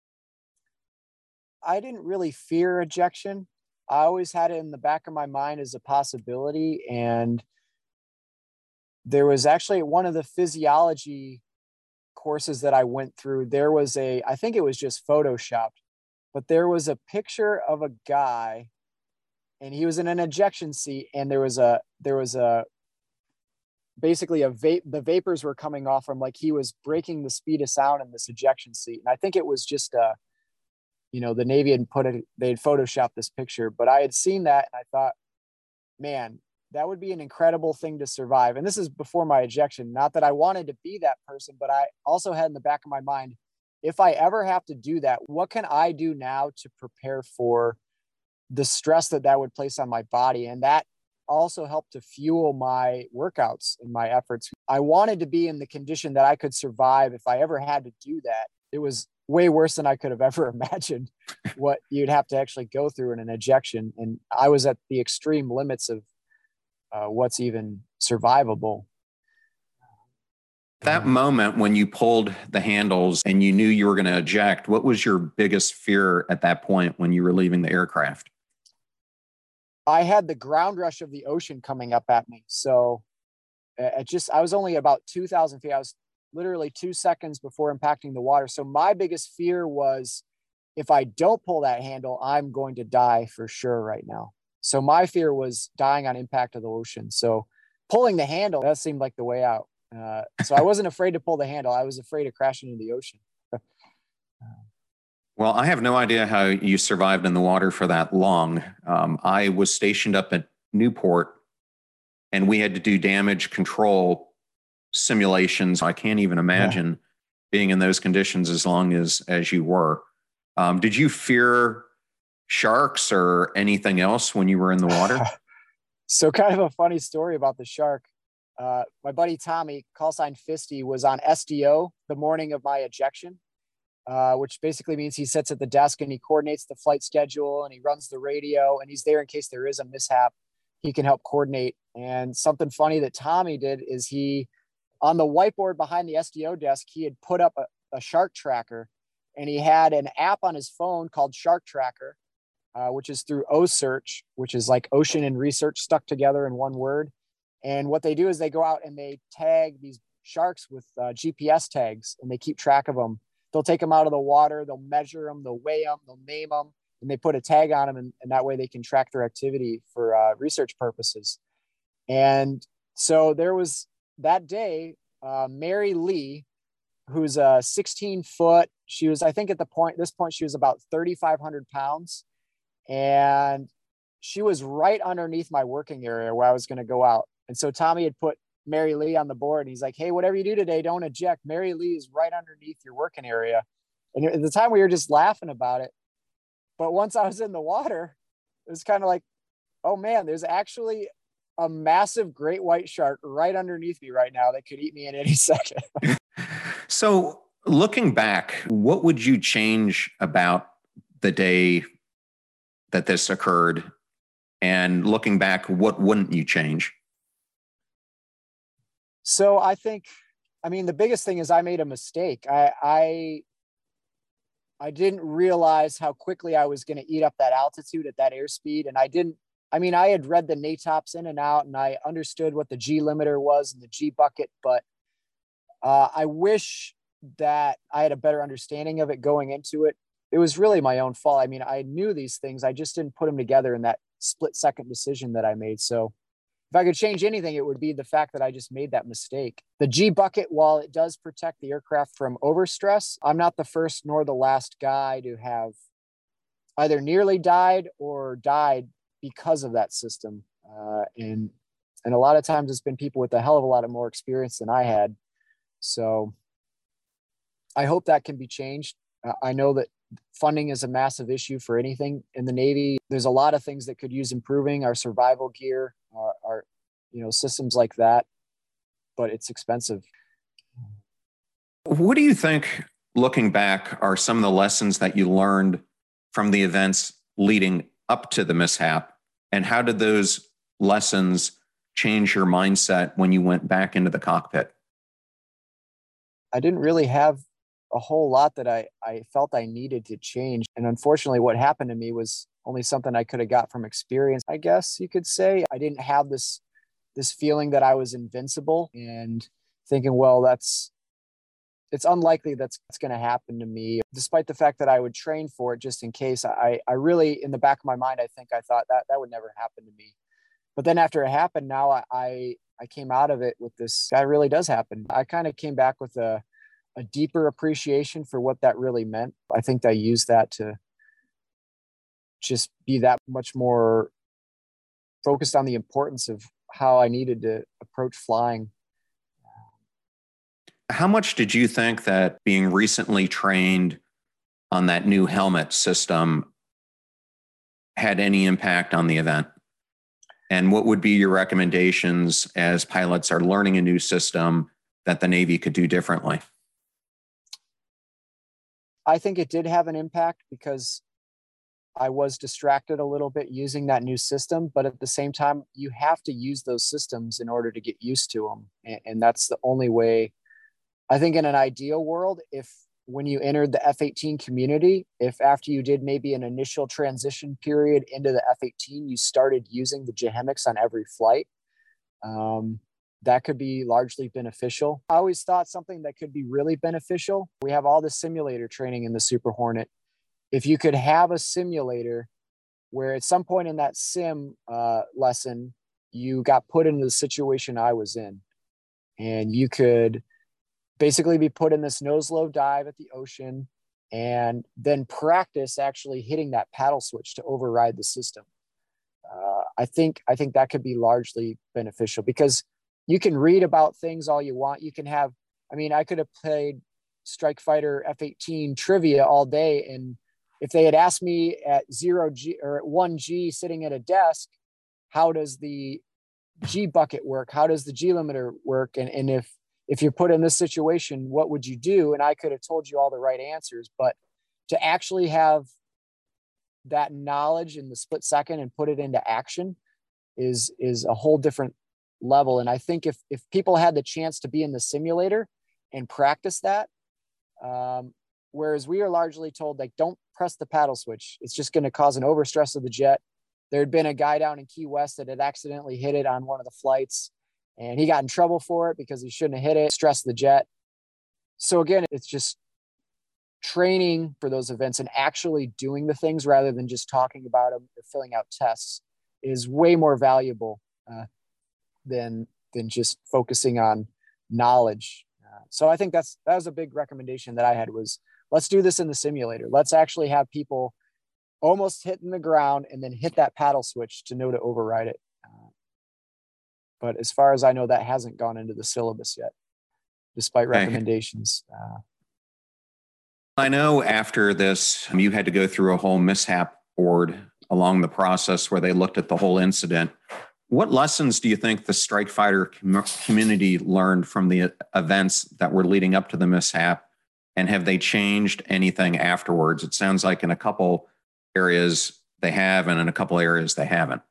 I didn't really fear ejection. I always had it in the back of my mind as a possibility. And there was actually one of the physiology courses that I went through. There was a, I think it was just Photoshopped, but there was a picture of a guy and he was in an ejection seat, and there was a, there was a, basically a vape, the vapors were coming off him, like he was breaking the speed of sound in this ejection seat. And I think it was just a, you know, the Navy had put it, they had Photoshopped this picture, but I had seen that and I thought, man, that would be an incredible thing to survive. And this is before my ejection. Not that I wanted to be that person, but I also had in the back of my mind, if I ever have to do that, what can I do now to prepare for the stress that that would place on my body? And that also helped to fuel my workouts and my efforts. I wanted to be in the condition that I could survive if I ever had to do that. It was way worse than I could have ever imagined what you'd have to actually go through in an ejection. And I was at the extreme limits of uh, what's even survivable. That moment when you pulled the handles and you knew you were going to eject, what was your biggest fear at that point when you were leaving the aircraft? I had the ground rush of the ocean coming up at me. So it just, I was only about two thousand feet. I was literally two seconds before impacting the water. So my biggest fear was, if I don't pull that handle, I'm going to die for sure right now. So my fear was dying on impact of the ocean. So pulling the handle, that seemed like the way out. Uh, so I wasn't afraid to pull the handle. I was afraid of crashing into the ocean. Well, I have no idea how you survived in the water for that long. Um, I was stationed up at Newport, and we had to do damage control simulations. I can't even imagine yeah. being in those conditions as long as as you were. Um, did you fear sharks or anything else when you were in the water? So kind of a funny story about the shark. Uh, my buddy Tommy, call sign Fisty, was on S D O the morning of my ejection. Uh, which basically means he sits at the desk and he coordinates the flight schedule and he runs the radio, and he's there in case there is a mishap. He can help coordinate. And something funny that Tommy did is he, on the whiteboard behind the S D O desk, he had put up a, a shark tracker, and he had an app on his phone called Shark Tracker, uh, which is through OSearch, which is like ocean and research stuck together in one word. And what they do is they go out and they tag these sharks with uh, G P S tags, and they keep track of them. They'll take them out of the water, they'll measure them, they'll weigh them, they'll name them, and they put a tag on them. And, and that way they can track their activity for uh, research purposes. And so there was that day, uh, Mary Lee, who's a sixteen foot, she was, I think at the point, this point, she was about thirty-five hundred pounds. And she was right underneath my working area where I was going to go out. And so Tommy had put Mary Lee on the board, and he's like, hey, whatever you do today, don't eject. Mary Lee is right underneath your working area. And at the time we were just laughing about it. But once I was in the water, it was kind of like, oh man, there's actually a massive great white shark right underneath me right now that could eat me in any second. So looking back, what would you change about the day that this occurred? And looking back, what wouldn't you change? So I think, I mean, the biggest thing is I made a mistake. I, I, I didn't realize how quickly I was going to eat up that altitude at that airspeed. And I didn't, I mean, I had read the NATOPS in and out, and I understood what the G limiter was and the G bucket, but uh, I wish that I had a better understanding of it going into it. It was really my own fault. I mean, I knew these things. I just didn't put them together in that split second decision that I made. So if I could change anything, it would be the fact that I just made that mistake. The G bucket, while it does protect the aircraft from overstress, I'm not the first nor the last guy to have either nearly died or died because of that system. Uh, and, and a lot of times it's been people with a hell of a lot of more experience than I had. So I hope that can be changed. Uh, I know that funding is a massive issue for anything in the Navy. There's a lot of things that could use improving. Our survival gear, uh, you know, systems like that, but it's expensive. What do you think, looking back, are some of the lessons that you learned from the events leading up to the mishap? And how did those lessons change your mindset when you went back into the cockpit? I didn't really have a whole lot that I, I felt I needed to change. And unfortunately, what happened to me was only something I could have got from experience, I guess you could say. I didn't have this this feeling that I was invincible and thinking, well, that's it's unlikely that's, that's going to happen to me, despite the fact that I would train for it just in case. I, I really, in the back of my mind, I think I thought that that would never happen to me. But then after it happened, now I, I, I came out of it with this, that really does happen. I kind of came back with a, a deeper appreciation for what that really meant. I think I used that to just be that much more focused on the importance of how I needed to approach flying. How much did you think that being recently trained on that new helmet system had any impact on the event? And what would be your recommendations as pilots are learning a new system that the Navy could do differently? I think it did have an impact because I was distracted a little bit using that new system, but at the same time, you have to use those systems in order to get used to them. And, and that's the only way. I think in an ideal world, if when you entered the F eighteen community, if after you did maybe an initial transition period into the F eighteen, you started using the JHEMIX on every flight, um, that could be largely beneficial. I always thought something that could be really beneficial. We have all the simulator training in the Super Hornet. If you could have a simulator where at some point in that sim uh, lesson, you got put into the situation I was in, and you could basically be put in this nose low dive at the ocean and then practice actually hitting that paddle switch to override the system. Uh, I think, I think that could be largely beneficial because you can read about things all you want. You can have, I mean, I could have played Strike Fighter F eighteen trivia all day. And if they had asked me at zero G or at one G sitting at a desk, how does the G bucket work? How does the G limiter work? And, and if, if you're put in this situation, what would you do? And I could have told you all the right answers, but to actually have that knowledge in the split second and put it into action is, is a whole different level. And I think if, if people had the chance to be in the simulator and practice that, um, whereas we are largely told, like, don't press the paddle switch. It's just going to cause an overstress of the jet. There had been a guy down in Key West that had accidentally hit it on one of the flights, and he got in trouble for it because he shouldn't have hit it, stressed the jet. So again, it's just training for those events and actually doing the things rather than just talking about them or filling out tests is way more valuable uh, than, than just focusing on knowledge. Uh, so I think that's, that was a big recommendation that I had was, let's do this in the simulator. Let's actually have people almost hitting the ground and then hit that paddle switch to know to override it. Uh, but as far as I know, that hasn't gone into the syllabus yet, despite recommendations. Uh, I know after this, you had to go through a whole mishap board along the process where they looked at the whole incident. What lessons do you think the Strike Fighter com- community learned from the events that were leading up to the mishap? And have they changed anything afterwards? It sounds like in a couple areas they have, and in a couple areas they haven't.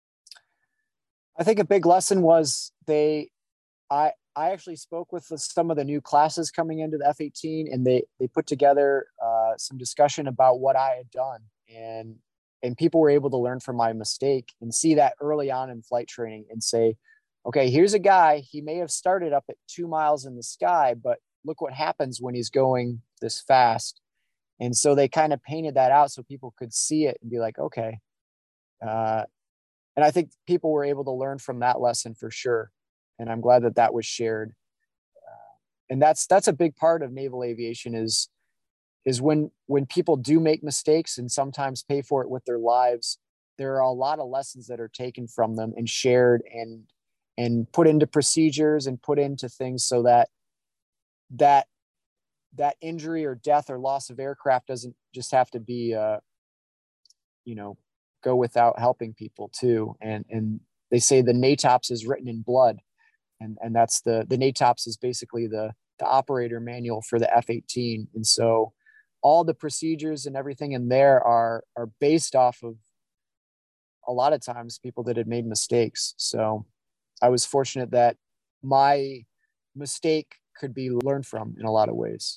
I think a big lesson was they, I, I actually spoke with the, some of the new classes coming into the F eighteen, and they, they put together uh, some discussion about what I had done, and, and people were able to learn from my mistake and see that early on in flight training and say, okay, here's a guy, he may have started up at two miles in the sky, but look what happens when he's going this fast. And so they kind of painted that out so people could see it and be like, okay. Uh, and I think people were able to learn from that lesson for sure. And I'm glad that that was shared. Uh, and that's, that's a big part of naval aviation is, is when, when people do make mistakes and sometimes pay for it with their lives, there are a lot of lessons that are taken from them and shared and, and put into procedures and put into things so that that that injury or death or loss of aircraft doesn't just have to be, uh, you know, go without helping people too. And, and they say the NATOPS is written in blood. And, and that's the, the NATOPS is basically the, the operator manual for the F eighteen. And so all the procedures and everything in there are, are based off of a lot of times people that had made mistakes. So I was fortunate that my mistake could be learned from in a lot of ways.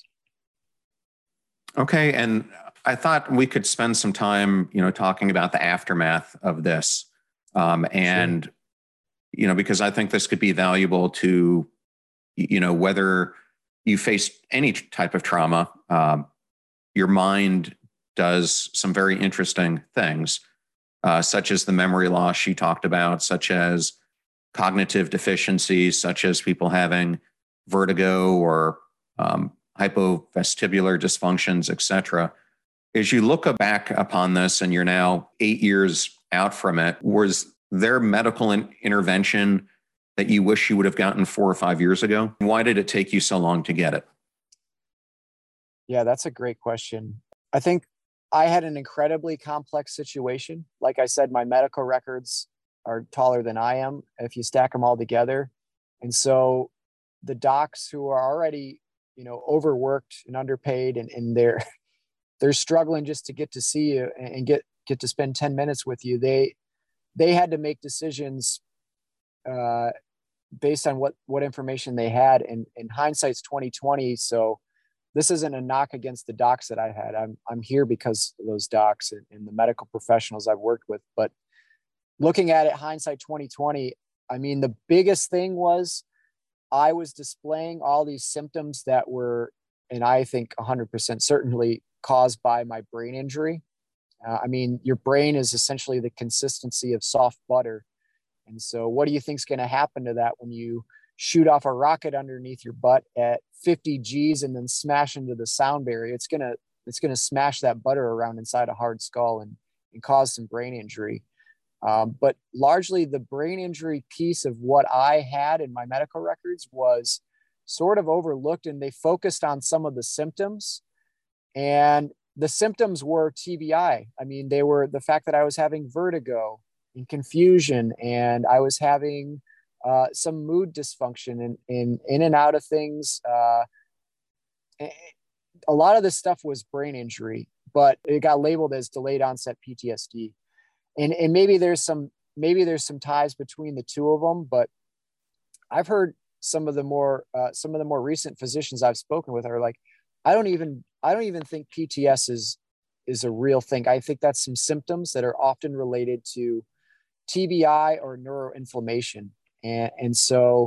Okay. And I thought we could spend some time, you know, talking about the aftermath of this. Um, and, sure. you know, because I think this could be valuable to, you know, whether you face any type of trauma, um, your mind does some very interesting things, uh, such as the memory loss she talked about, such as cognitive deficiencies, such as people having vertigo or um, hypovestibular dysfunctions, et cetera. As you look back upon this and you're now eight years out from it, was there medical in- intervention that you wish you would have gotten four or five years ago? Why did it take you so long to get it? Yeah, that's a great question. I think I had an incredibly complex situation. Like I said, my medical records are taller than I am if you stack them all together. And so the docs who are already, you know, overworked and underpaid, and, and they're they're struggling just to get to see you and get get to spend ten minutes with you. They they had to make decisions uh, based on what what information they had. And in hindsight's twenty twenty. So this isn't a knock against the docs that I had. I'm I'm here because of those docs and, and the medical professionals I've worked with. But looking at it, hindsight twenty twenty, I mean, the biggest thing was I was displaying all these symptoms that were, and I think one hundred percent certainly caused by my brain injury. Uh, I mean, your brain is essentially the consistency of soft butter. And so what do you think is going to happen to that when you shoot off a rocket underneath your butt at fifty G's and then smash into the sound barrier? It's going to, it's going to smash that butter around inside a hard skull and, and cause some brain injury. Um, but largely the brain injury piece of what I had in my medical records was sort of overlooked, and they focused on some of the symptoms, and the symptoms were T B I. I mean, they were the fact that I was having vertigo and confusion, and I was having uh, some mood dysfunction and in, in and out of things. Uh, a lot of this stuff was brain injury, but it got labeled as delayed onset P T S D. And, and maybe there's some, maybe there's some ties between the two of them, but I've heard some of the more, uh, some of the more recent physicians I've spoken with are like, I don't even, I don't even think P T S is, is a real thing. I think that's some symptoms that are often related to T B I or neuroinflammation. And, and so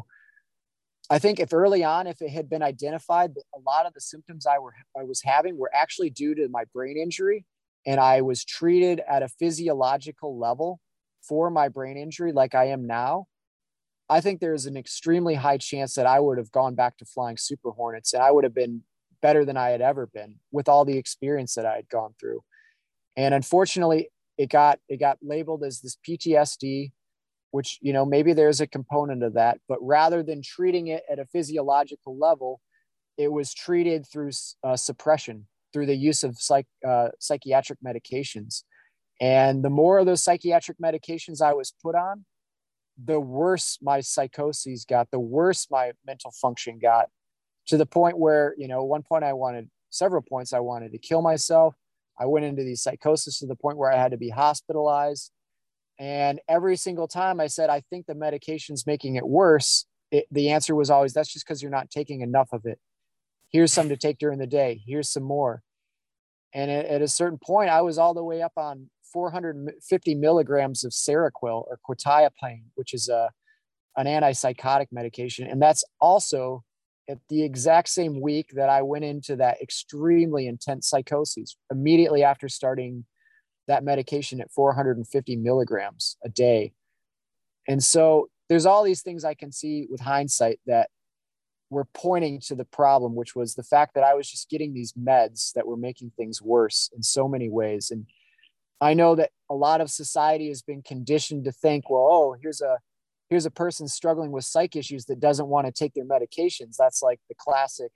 I think if early on, if it had been identified, a lot of the symptoms I were, I was having were actually due to my brain injury, and I was treated at a physiological level for my brain injury like I am now, I think there's an extremely high chance that I would have gone back to flying Super Hornets, and I would have been better than I had ever been with all the experience that I had gone through. And unfortunately, it got it got labeled as this P T S D, which, you know, maybe there's a component of that, but rather than treating it at a physiological level, it was treated through uh, suppression, through the use of psych, uh, psychiatric medications. And the more of those psychiatric medications I was put on, the worse my psychoses got, the worse my mental function got, to the point where, you know, at one point I wanted, several points I wanted to kill myself. I went into these psychosis to the point where I had to be hospitalized. And every single time I said, I think the medication's making it worse, it, the answer was always, that's just because you're not taking enough of it. Here's some to take during the day. Here's some more. And at, at a certain point, I was all the way up on four hundred fifty milligrams of Seroquel or quetiapine, which is a, an antipsychotic medication. And that's also at the exact same week that I went into that extremely intense psychosis, immediately after starting that medication at four hundred fifty milligrams a day. And so there's all these things I can see with hindsight that were pointing to the problem, which was the fact that I was just getting these meds that were making things worse in so many ways. And I know that a lot of society has been conditioned to think, well, oh, here's a, here's a person struggling with psych issues that doesn't want to take their medications. That's like the classic,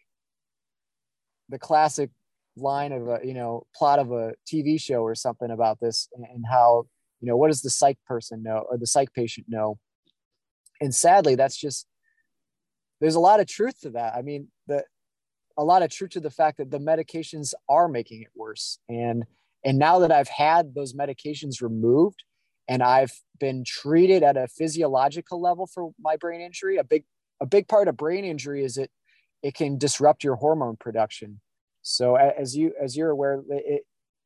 the classic line of a, you know, plot of a T V show or something about this, and how, You know, what does the psych person know or the psych patient know? And sadly, that's just, there's a lot of truth to that. I mean, the, a lot of truth to the fact that the medications are making it worse. And, and now that I've had those medications removed and I've been treated at a physiological level for my brain injury, a big, a big part of brain injury is it, it can disrupt your hormone production. So as you, as you're aware, it,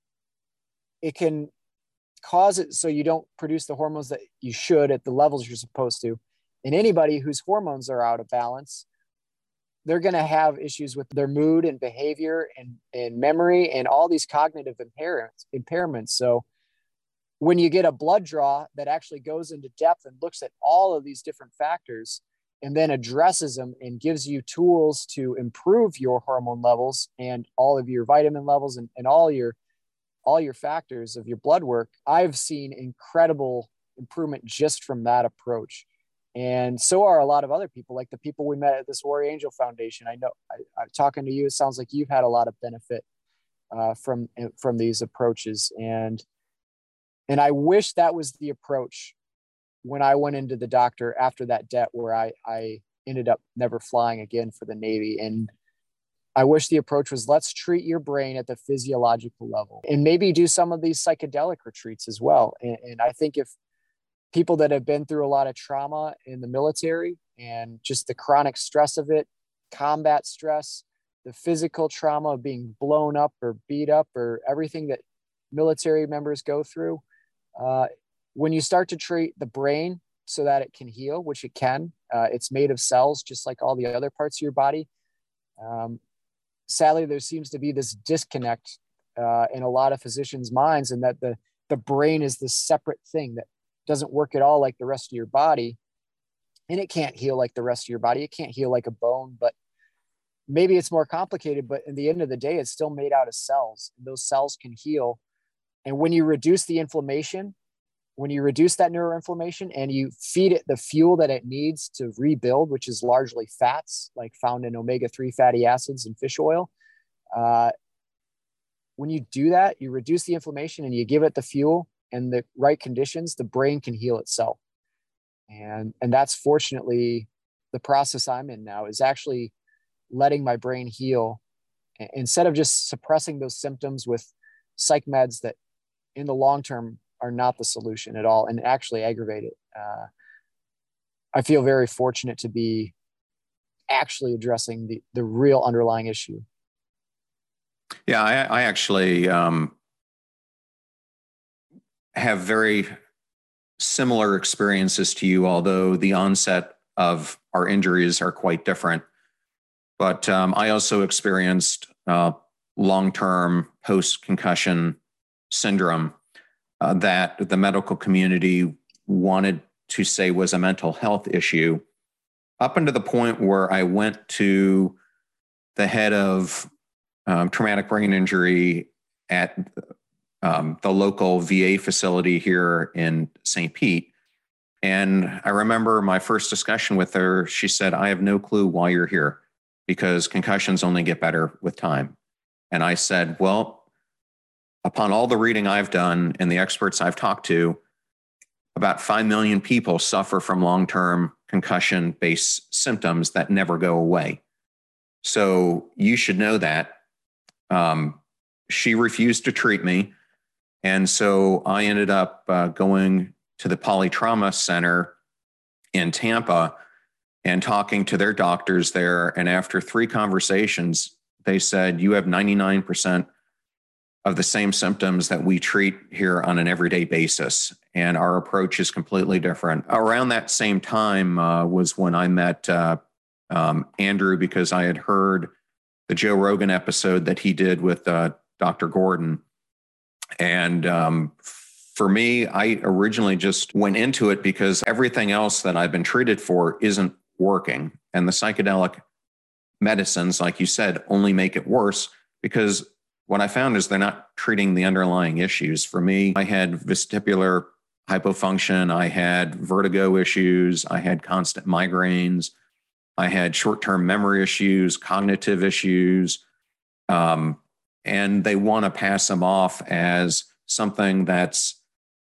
it can cause it so you don't produce the hormones that you should at the levels you're supposed to. And anybody whose hormones are out of balance, they're going to have issues with their mood and behavior and, and memory and all these cognitive impairments, impairments. So when you get a blood draw that actually goes into depth and looks at all of these different factors and then addresses them and gives you tools to improve your hormone levels and all of your vitamin levels and, and all your all your factors of your blood work, I've seen incredible improvement just from that approach. And so are a lot of other people, like the people we met at this Warrior Angel Foundation. I know, I, I'm talking to you, it sounds like you've had a lot of benefit uh, from, from these approaches. And, and I wish that was the approach when I went into the doctor after that debt where I, I ended up never flying again for the Navy. And I wish the approach was, let's treat your brain at the physiological level and maybe do some of these psychedelic retreats as well. And, and I think if people that have been through a lot of trauma in the military and just the chronic stress of it, combat stress, the physical trauma of being blown up or beat up or everything that military members go through, uh, when you start to treat the brain so that it can heal, which it can, uh, it's made of cells, just like all the other parts of your body. Um, sadly, there seems to be this disconnect uh, in a lot of physicians' minds, and that the, the brain is this separate thing that doesn't work at all like the rest of your body. And it can't heal like the rest of your body. It can't heal like a bone, but maybe it's more complicated, but in the end of the day, it's still made out of cells. Those cells can heal. And when you reduce the inflammation, when you reduce that neuroinflammation and you feed it the fuel that it needs to rebuild, which is largely fats, like found in omega three fatty acids and fish oil. Uh, when you do that, you reduce the inflammation and you give it the fuel and the right conditions, the brain can heal itself. And, and that's fortunately the process I'm in now, is actually letting my brain heal instead of just suppressing those symptoms with psych meds that in the long term are not the solution at all and actually aggravate it. Uh, I feel very fortunate to be actually addressing the, the real underlying issue. Yeah, I, I actually um, have very similar experiences to you, although the onset of our injuries are quite different. But um, I also experienced uh, long-term post-concussion syndrome uh, that the medical community wanted to say was a mental health issue, up until the point where I went to the head of um, traumatic brain injury at um, the local V A facility here in Saint Pete. And I remember my first discussion with her, she said, "I have no clue why you're here, because concussions only get better with time." And I said, well, upon all the reading I've done and the experts I've talked to, about five million people suffer from long-term concussion-based symptoms that never go away. So you should know that. Um, she refused to treat me. And so I ended up uh, going to the Polytrauma Center in Tampa and talking to their doctors there. And after three conversations, they said, you have ninety-nine percent of the same symptoms that we treat here on an everyday basis. And our approach is completely different. Around that same time uh, was when I met uh, um, Andrew, because I had heard the Joe Rogan episode that he did with uh, Doctor Gordon. And um, for me, I originally just went into it because everything else that I've been treated for isn't working. And the psychedelic medicines, like you said, only make it worse, because what I found is they're not treating the underlying issues. For me, I had vestibular hypofunction. I had vertigo issues. I had constant migraines. I had short-term memory issues, cognitive issues. Um, and they want to pass them off as something that's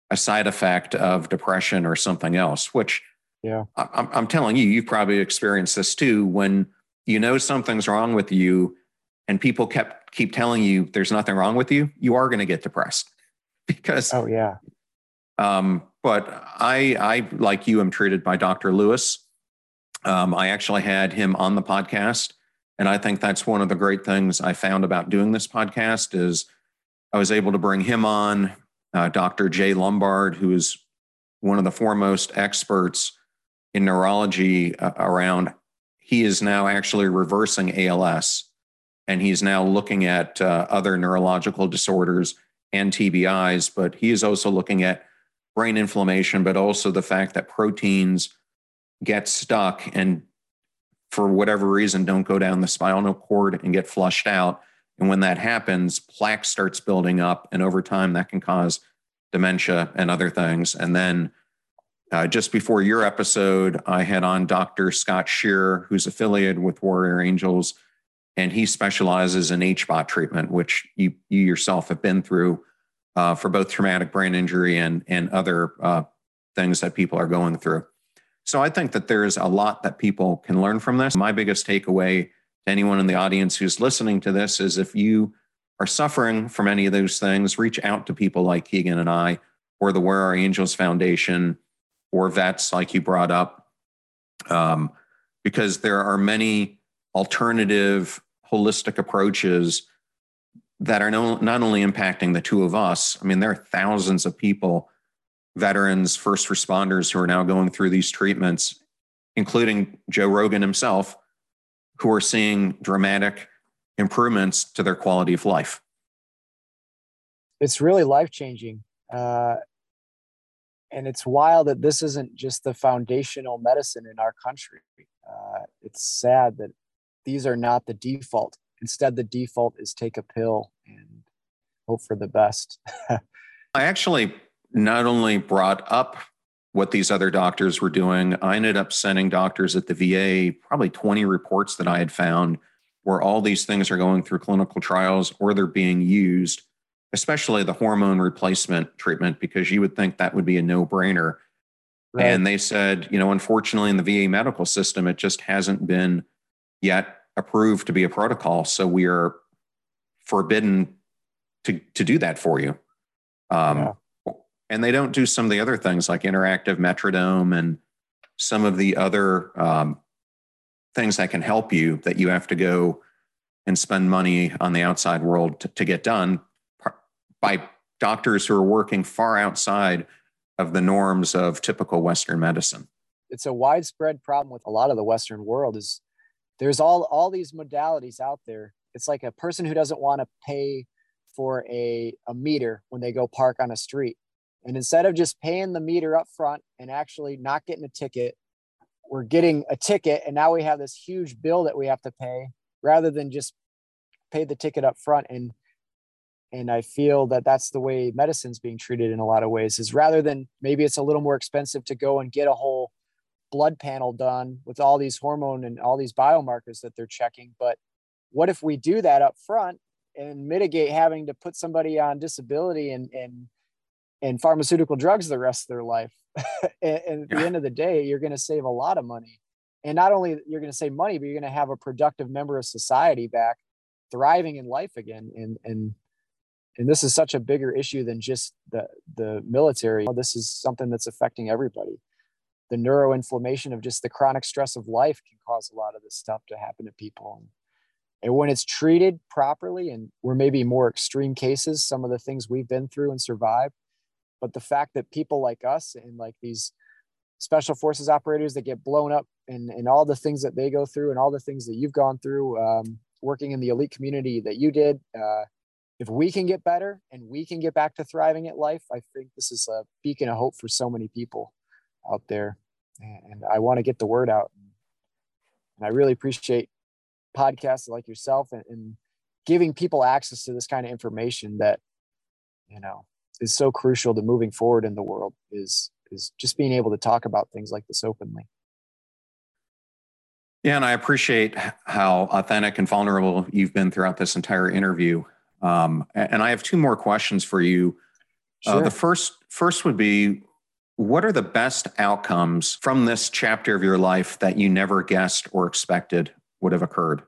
a side effect of depression or something else, which yeah, I'm, I'm telling you, you've probably experienced this too. When you know something's wrong with you and people kept keep telling you there's nothing wrong with you, you are going to get depressed because, oh yeah, um, but I, I, like you, am treated by Doctor Lewis. Um, I actually had him on the podcast. And I think that's one of the great things I found about doing this podcast is I was able to bring him on, uh, Doctor Jay Lombard, who is one of the foremost experts in neurology uh, around. He is now actually reversing A L S, and he's now looking at uh, other neurological disorders and T B Is, but he is also looking at brain inflammation, but also the fact that proteins get stuck and for whatever reason don't go down the spinal cord and get flushed out. And when that happens, plaque starts building up, and over time that can cause dementia and other things. And then uh, just before your episode, I had on Doctor Scott Shearer, who's affiliated with Warrior Angels, and he specializes in H B O T treatment, which you, you yourself have been through uh, for both traumatic brain injury and, and other uh, things that people are going through. So I think that there's a lot that people can learn from this. My biggest takeaway to anyone in the audience who's listening to this is if you are suffering from any of those things, reach out to people like Keegan and I, or the Where Are Angels Foundation, or vets like you brought up, um, because there are many alternative holistic approaches that are no, not only impacting the two of us. I mean, there are thousands of people, veterans, first responders, who are now going through these treatments, including Joe Rogan himself, who are seeing dramatic improvements to their quality of life. It's really life-changing. Uh, and it's wild that this isn't just the foundational medicine in our country. Uh, it's sad that these are not the default. Instead, the default is take a pill and hope for the best. I actually not only brought up what these other doctors were doing, I ended up sending doctors at the V A probably twenty reports that I had found where all these things are going through clinical trials or they're being used, especially the hormone replacement treatment, because you would think that would be a no-brainer. Right. And they said, you know, unfortunately in the V A medical system, it just hasn't been yet approved to be a protocol. So we are forbidden to, to do that for you. Um, yeah. And they don't do some of the other things like interactive metrodome and some of the other um, things that can help you that you have to go and spend money on the outside world to, to get done by doctors who are working far outside of the norms of typical Western medicine. It's a widespread problem with a lot of the Western world is there's all, all these modalities out there. It's like a person who doesn't want to pay for a, a meter when they go park on a street. And instead of just paying the meter up front and actually not getting a ticket, we're getting a ticket. And now we have this huge bill that we have to pay rather than just pay the ticket up front. And, and I feel that that's the way medicine's being treated in a lot of ways is rather than maybe it's a little more expensive to go and get a whole blood panel done with all these hormone and all these biomarkers that they're checking. But what if we do that up front and mitigate having to put somebody on disability and, and, and pharmaceutical drugs the rest of their life? and, and at yeah. the end of the day, you're going to save a lot of money. And not only you're going to save money, but you're going to have a productive member of society back thriving in life again. And, and, and this is such a bigger issue than just the, the military. This is something that's affecting everybody. The neuroinflammation of just the chronic stress of life can cause a lot of this stuff to happen to people. And when it's treated properly, and we're maybe more extreme cases, some of the things we've been through and survived, but the fact that people like us and like these special forces operators that get blown up and, and all the things that they go through and all the things that you've gone through, um, working in the elite community that you did, uh, if we can get better and we can get back to thriving at life, I think this is a beacon of hope for so many people out there. And I want to get the word out. And I really appreciate podcasts like yourself and, and giving people access to this kind of information that, you know, is so crucial to moving forward in the world is, is just being able to talk about things like this openly. Yeah. And I appreciate how authentic and vulnerable you've been throughout this entire interview. Um, and I have two more questions for you. Uh, the Sure. first first would be, what are the best outcomes from this chapter of your life that you never guessed or expected would have occurred?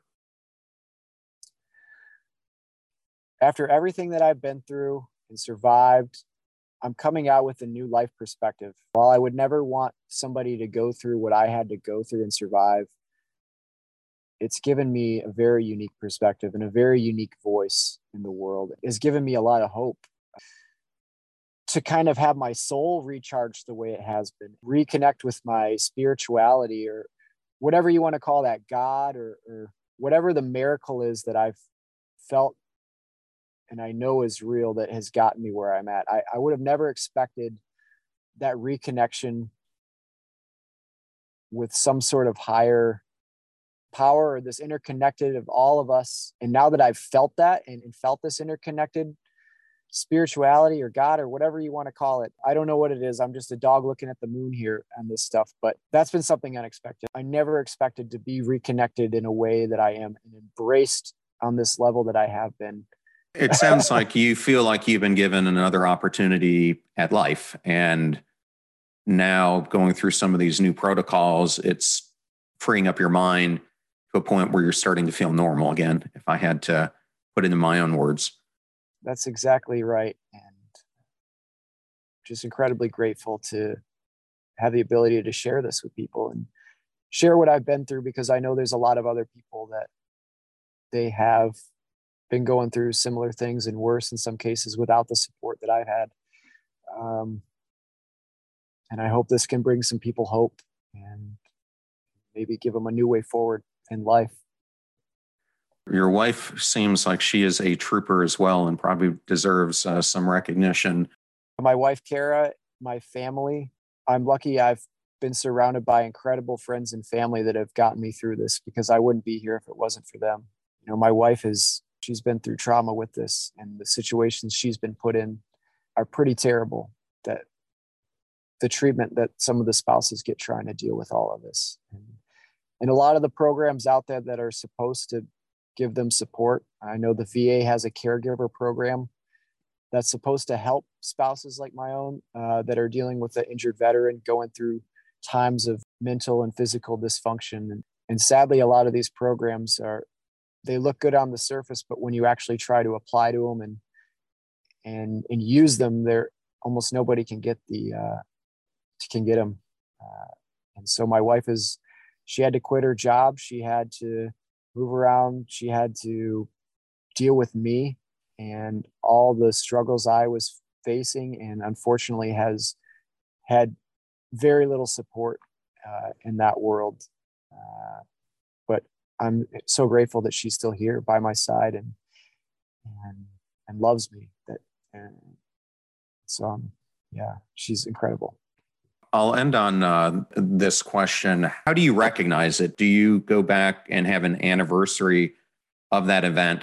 After everything that I've been through and survived, I'm coming out with a new life perspective. While I would never want somebody to go through what I had to go through and survive, it's given me a very unique perspective and a very unique voice in the world. It's given me a lot of hope to kind of have my soul recharged the way it has been, reconnect with my spirituality, or whatever you want to call that, God, or, or whatever the miracle is that I've felt and I know is real, that has gotten me where I'm at. I, I would have never expected that reconnection with some sort of higher power, or this interconnected of all of us. And now that I've felt that and, and felt this interconnected spirituality or God or whatever you want to call it, I don't know what it is. I'm just a dog looking at the moon here on this stuff, but that's been something unexpected. I never expected to be reconnected in a way that I am and embraced on this level that I have been. It sounds like you feel like you've been given another opportunity at life. And now going through some of these new protocols, it's freeing up your mind to a point where you're starting to feel normal again, if I had to put it in my own words. That's exactly right. And just incredibly grateful to have the ability to share this with people and share what I've been through, because I know there's a lot of other people that they have been going through similar things, and worse in some cases, without the support that I've had. Um, and I hope this can bring some people hope and maybe give them a new way forward in life. Your wife seems like she is a trooper as well, and probably deserves uh, some recognition. My wife, Kara, my family, I'm lucky I've been surrounded by incredible friends and family that have gotten me through this, because I wouldn't be here if it wasn't for them. You know, my wife is, she's been through trauma with this, and the situations she's been put in are pretty terrible. That the treatment that some of the spouses get trying to deal with all of this. And, and a lot of the programs out there that are supposed to give them support. I know the V A has a caregiver program that's supposed to help spouses like my own uh, that are dealing with an injured veteran going through times of mental and physical dysfunction. And, and sadly, a lot of these programs are, they look good on the surface, but when you actually try to apply to them and and and use them, they're almost nobody can get the uh, can get them. Uh, and so my wife is, she had to quit her job. She had to move around. She had to deal with me and all the struggles I was facing, and unfortunately has had very little support uh, in that world. Uh, but I'm so grateful that she's still here by my side and and and loves me. That and so um, yeah, she's incredible. I'll end on uh, this question. How do you recognize it? Do you go back and have an anniversary of that event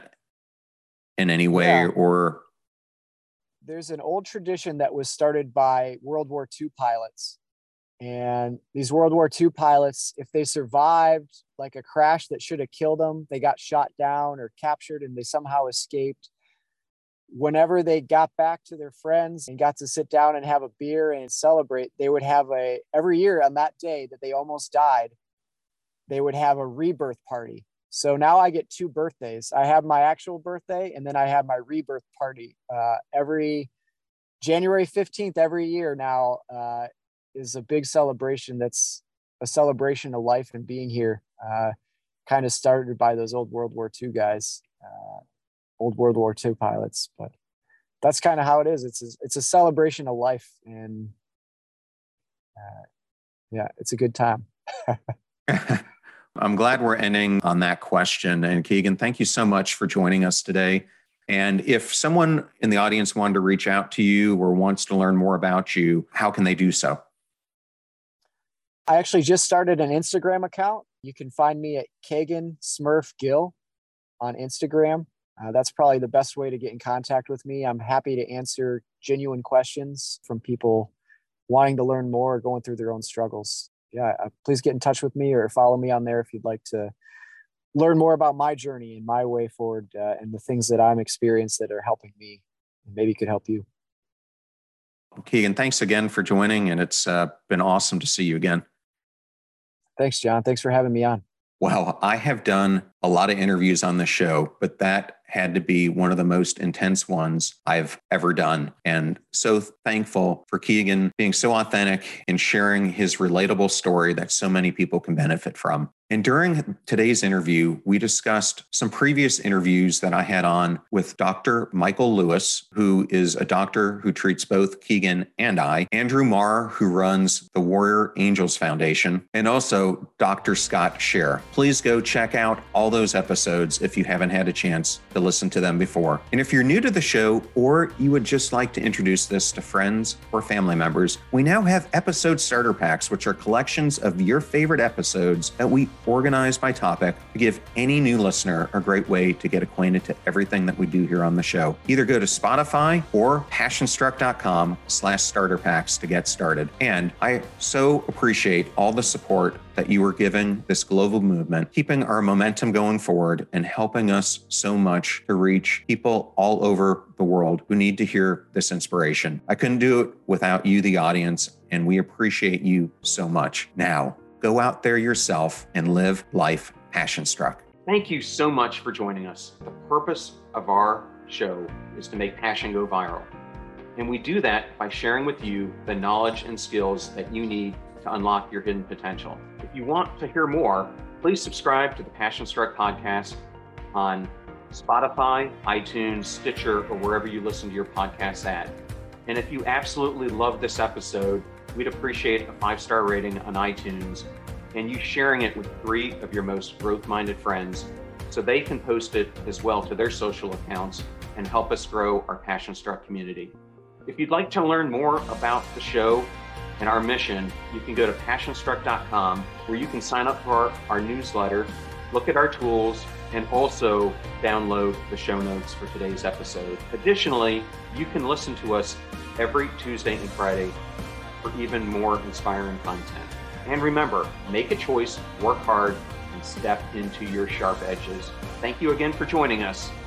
in any way? Yeah. Or There's an old tradition that was started by World War Two pilots. And these World War Two pilots, if they survived like a crash that should have killed them, they got shot down or captured and they somehow escaped. Whenever they got back to their friends and got to sit down and have a beer and celebrate, they would have a, every year on that day that they almost died, they would have a rebirth party. So now I get two birthdays. I have my actual birthday, and then I have my rebirth party. Uh, every January fifteenth, every year now uh, is a big celebration. That's a celebration of life and being here. Uh, kind of started by those old World War Two guys. Uh, old World War Two pilots, but that's kind of how it is. It's a, it's a celebration of life, and uh, yeah, it's a good time. I'm glad we're ending on that question. And Keegan, thank you so much for joining us today. And if someone in the audience wanted to reach out to you or wants to learn more about you, how can they do so? I actually just started an Instagram account. You can find me at Keegan Smurf Gill on Instagram. Uh, that's probably the best way to get in contact with me. I'm happy to answer genuine questions from people wanting to learn more or going through their own struggles. Yeah, uh, please get in touch with me or follow me on there if you'd like to learn more about my journey and my way forward uh, and the things that I'm experienced that are helping me and maybe could help you. Keegan, thanks again for joining, and it's uh, been awesome to see you again. Thanks, John. Thanks for having me on. Well, I have done a lot of interviews on the show, but that had to be one of the most intense ones I've ever done. And so thankful for Keegan being so authentic and sharing his relatable story that so many people can benefit from. And during today's interview, we discussed some previous interviews that I had on with Doctor Michael Lewis, who is a doctor who treats both Keegan and I, Andrew Marr, who runs the Warrior Angels Foundation, and also Doctor Scott Scher. Please go check out all those episodes if you haven't had a chance to listen to them before. And if you're new to the show, or you would just like to introduce this to friends or family members, we now have episode starter packs, which are collections of your favorite episodes that we organized by topic to give any new listener a great way to get acquainted to everything that we do here on the show. Either go to Spotify or passionstruck.com slash starter packs to get started. And I so appreciate all the support that you are giving this global movement, keeping our momentum going forward and helping us so much to reach people all over the world who need to hear this inspiration. I couldn't do it without you, the audience, and we appreciate you so much. Now, go out there yourself and live life passion struck. Thank you so much for joining us. The purpose of our show is to make passion go viral. And we do that by sharing with you the knowledge and skills that you need to unlock your hidden potential. If you want to hear more, please subscribe to the Passion Struck podcast on Spotify, iTunes, Stitcher, or wherever you listen to your podcasts at. And if you absolutely love this episode, we'd appreciate a five-star rating on iTunes and you sharing it with three of your most growth-minded friends so they can post it as well to their social accounts and help us grow our Passion Struck community. If you'd like to learn more about the show and our mission, you can go to passion struck dot com where you can sign up for our, our newsletter, look at our tools, and also download the show notes for today's episode. Additionally, you can listen to us every Tuesday and Friday for even more inspiring content. And remember, make a choice, work hard, and step into your sharp edges. Thank you again for joining us.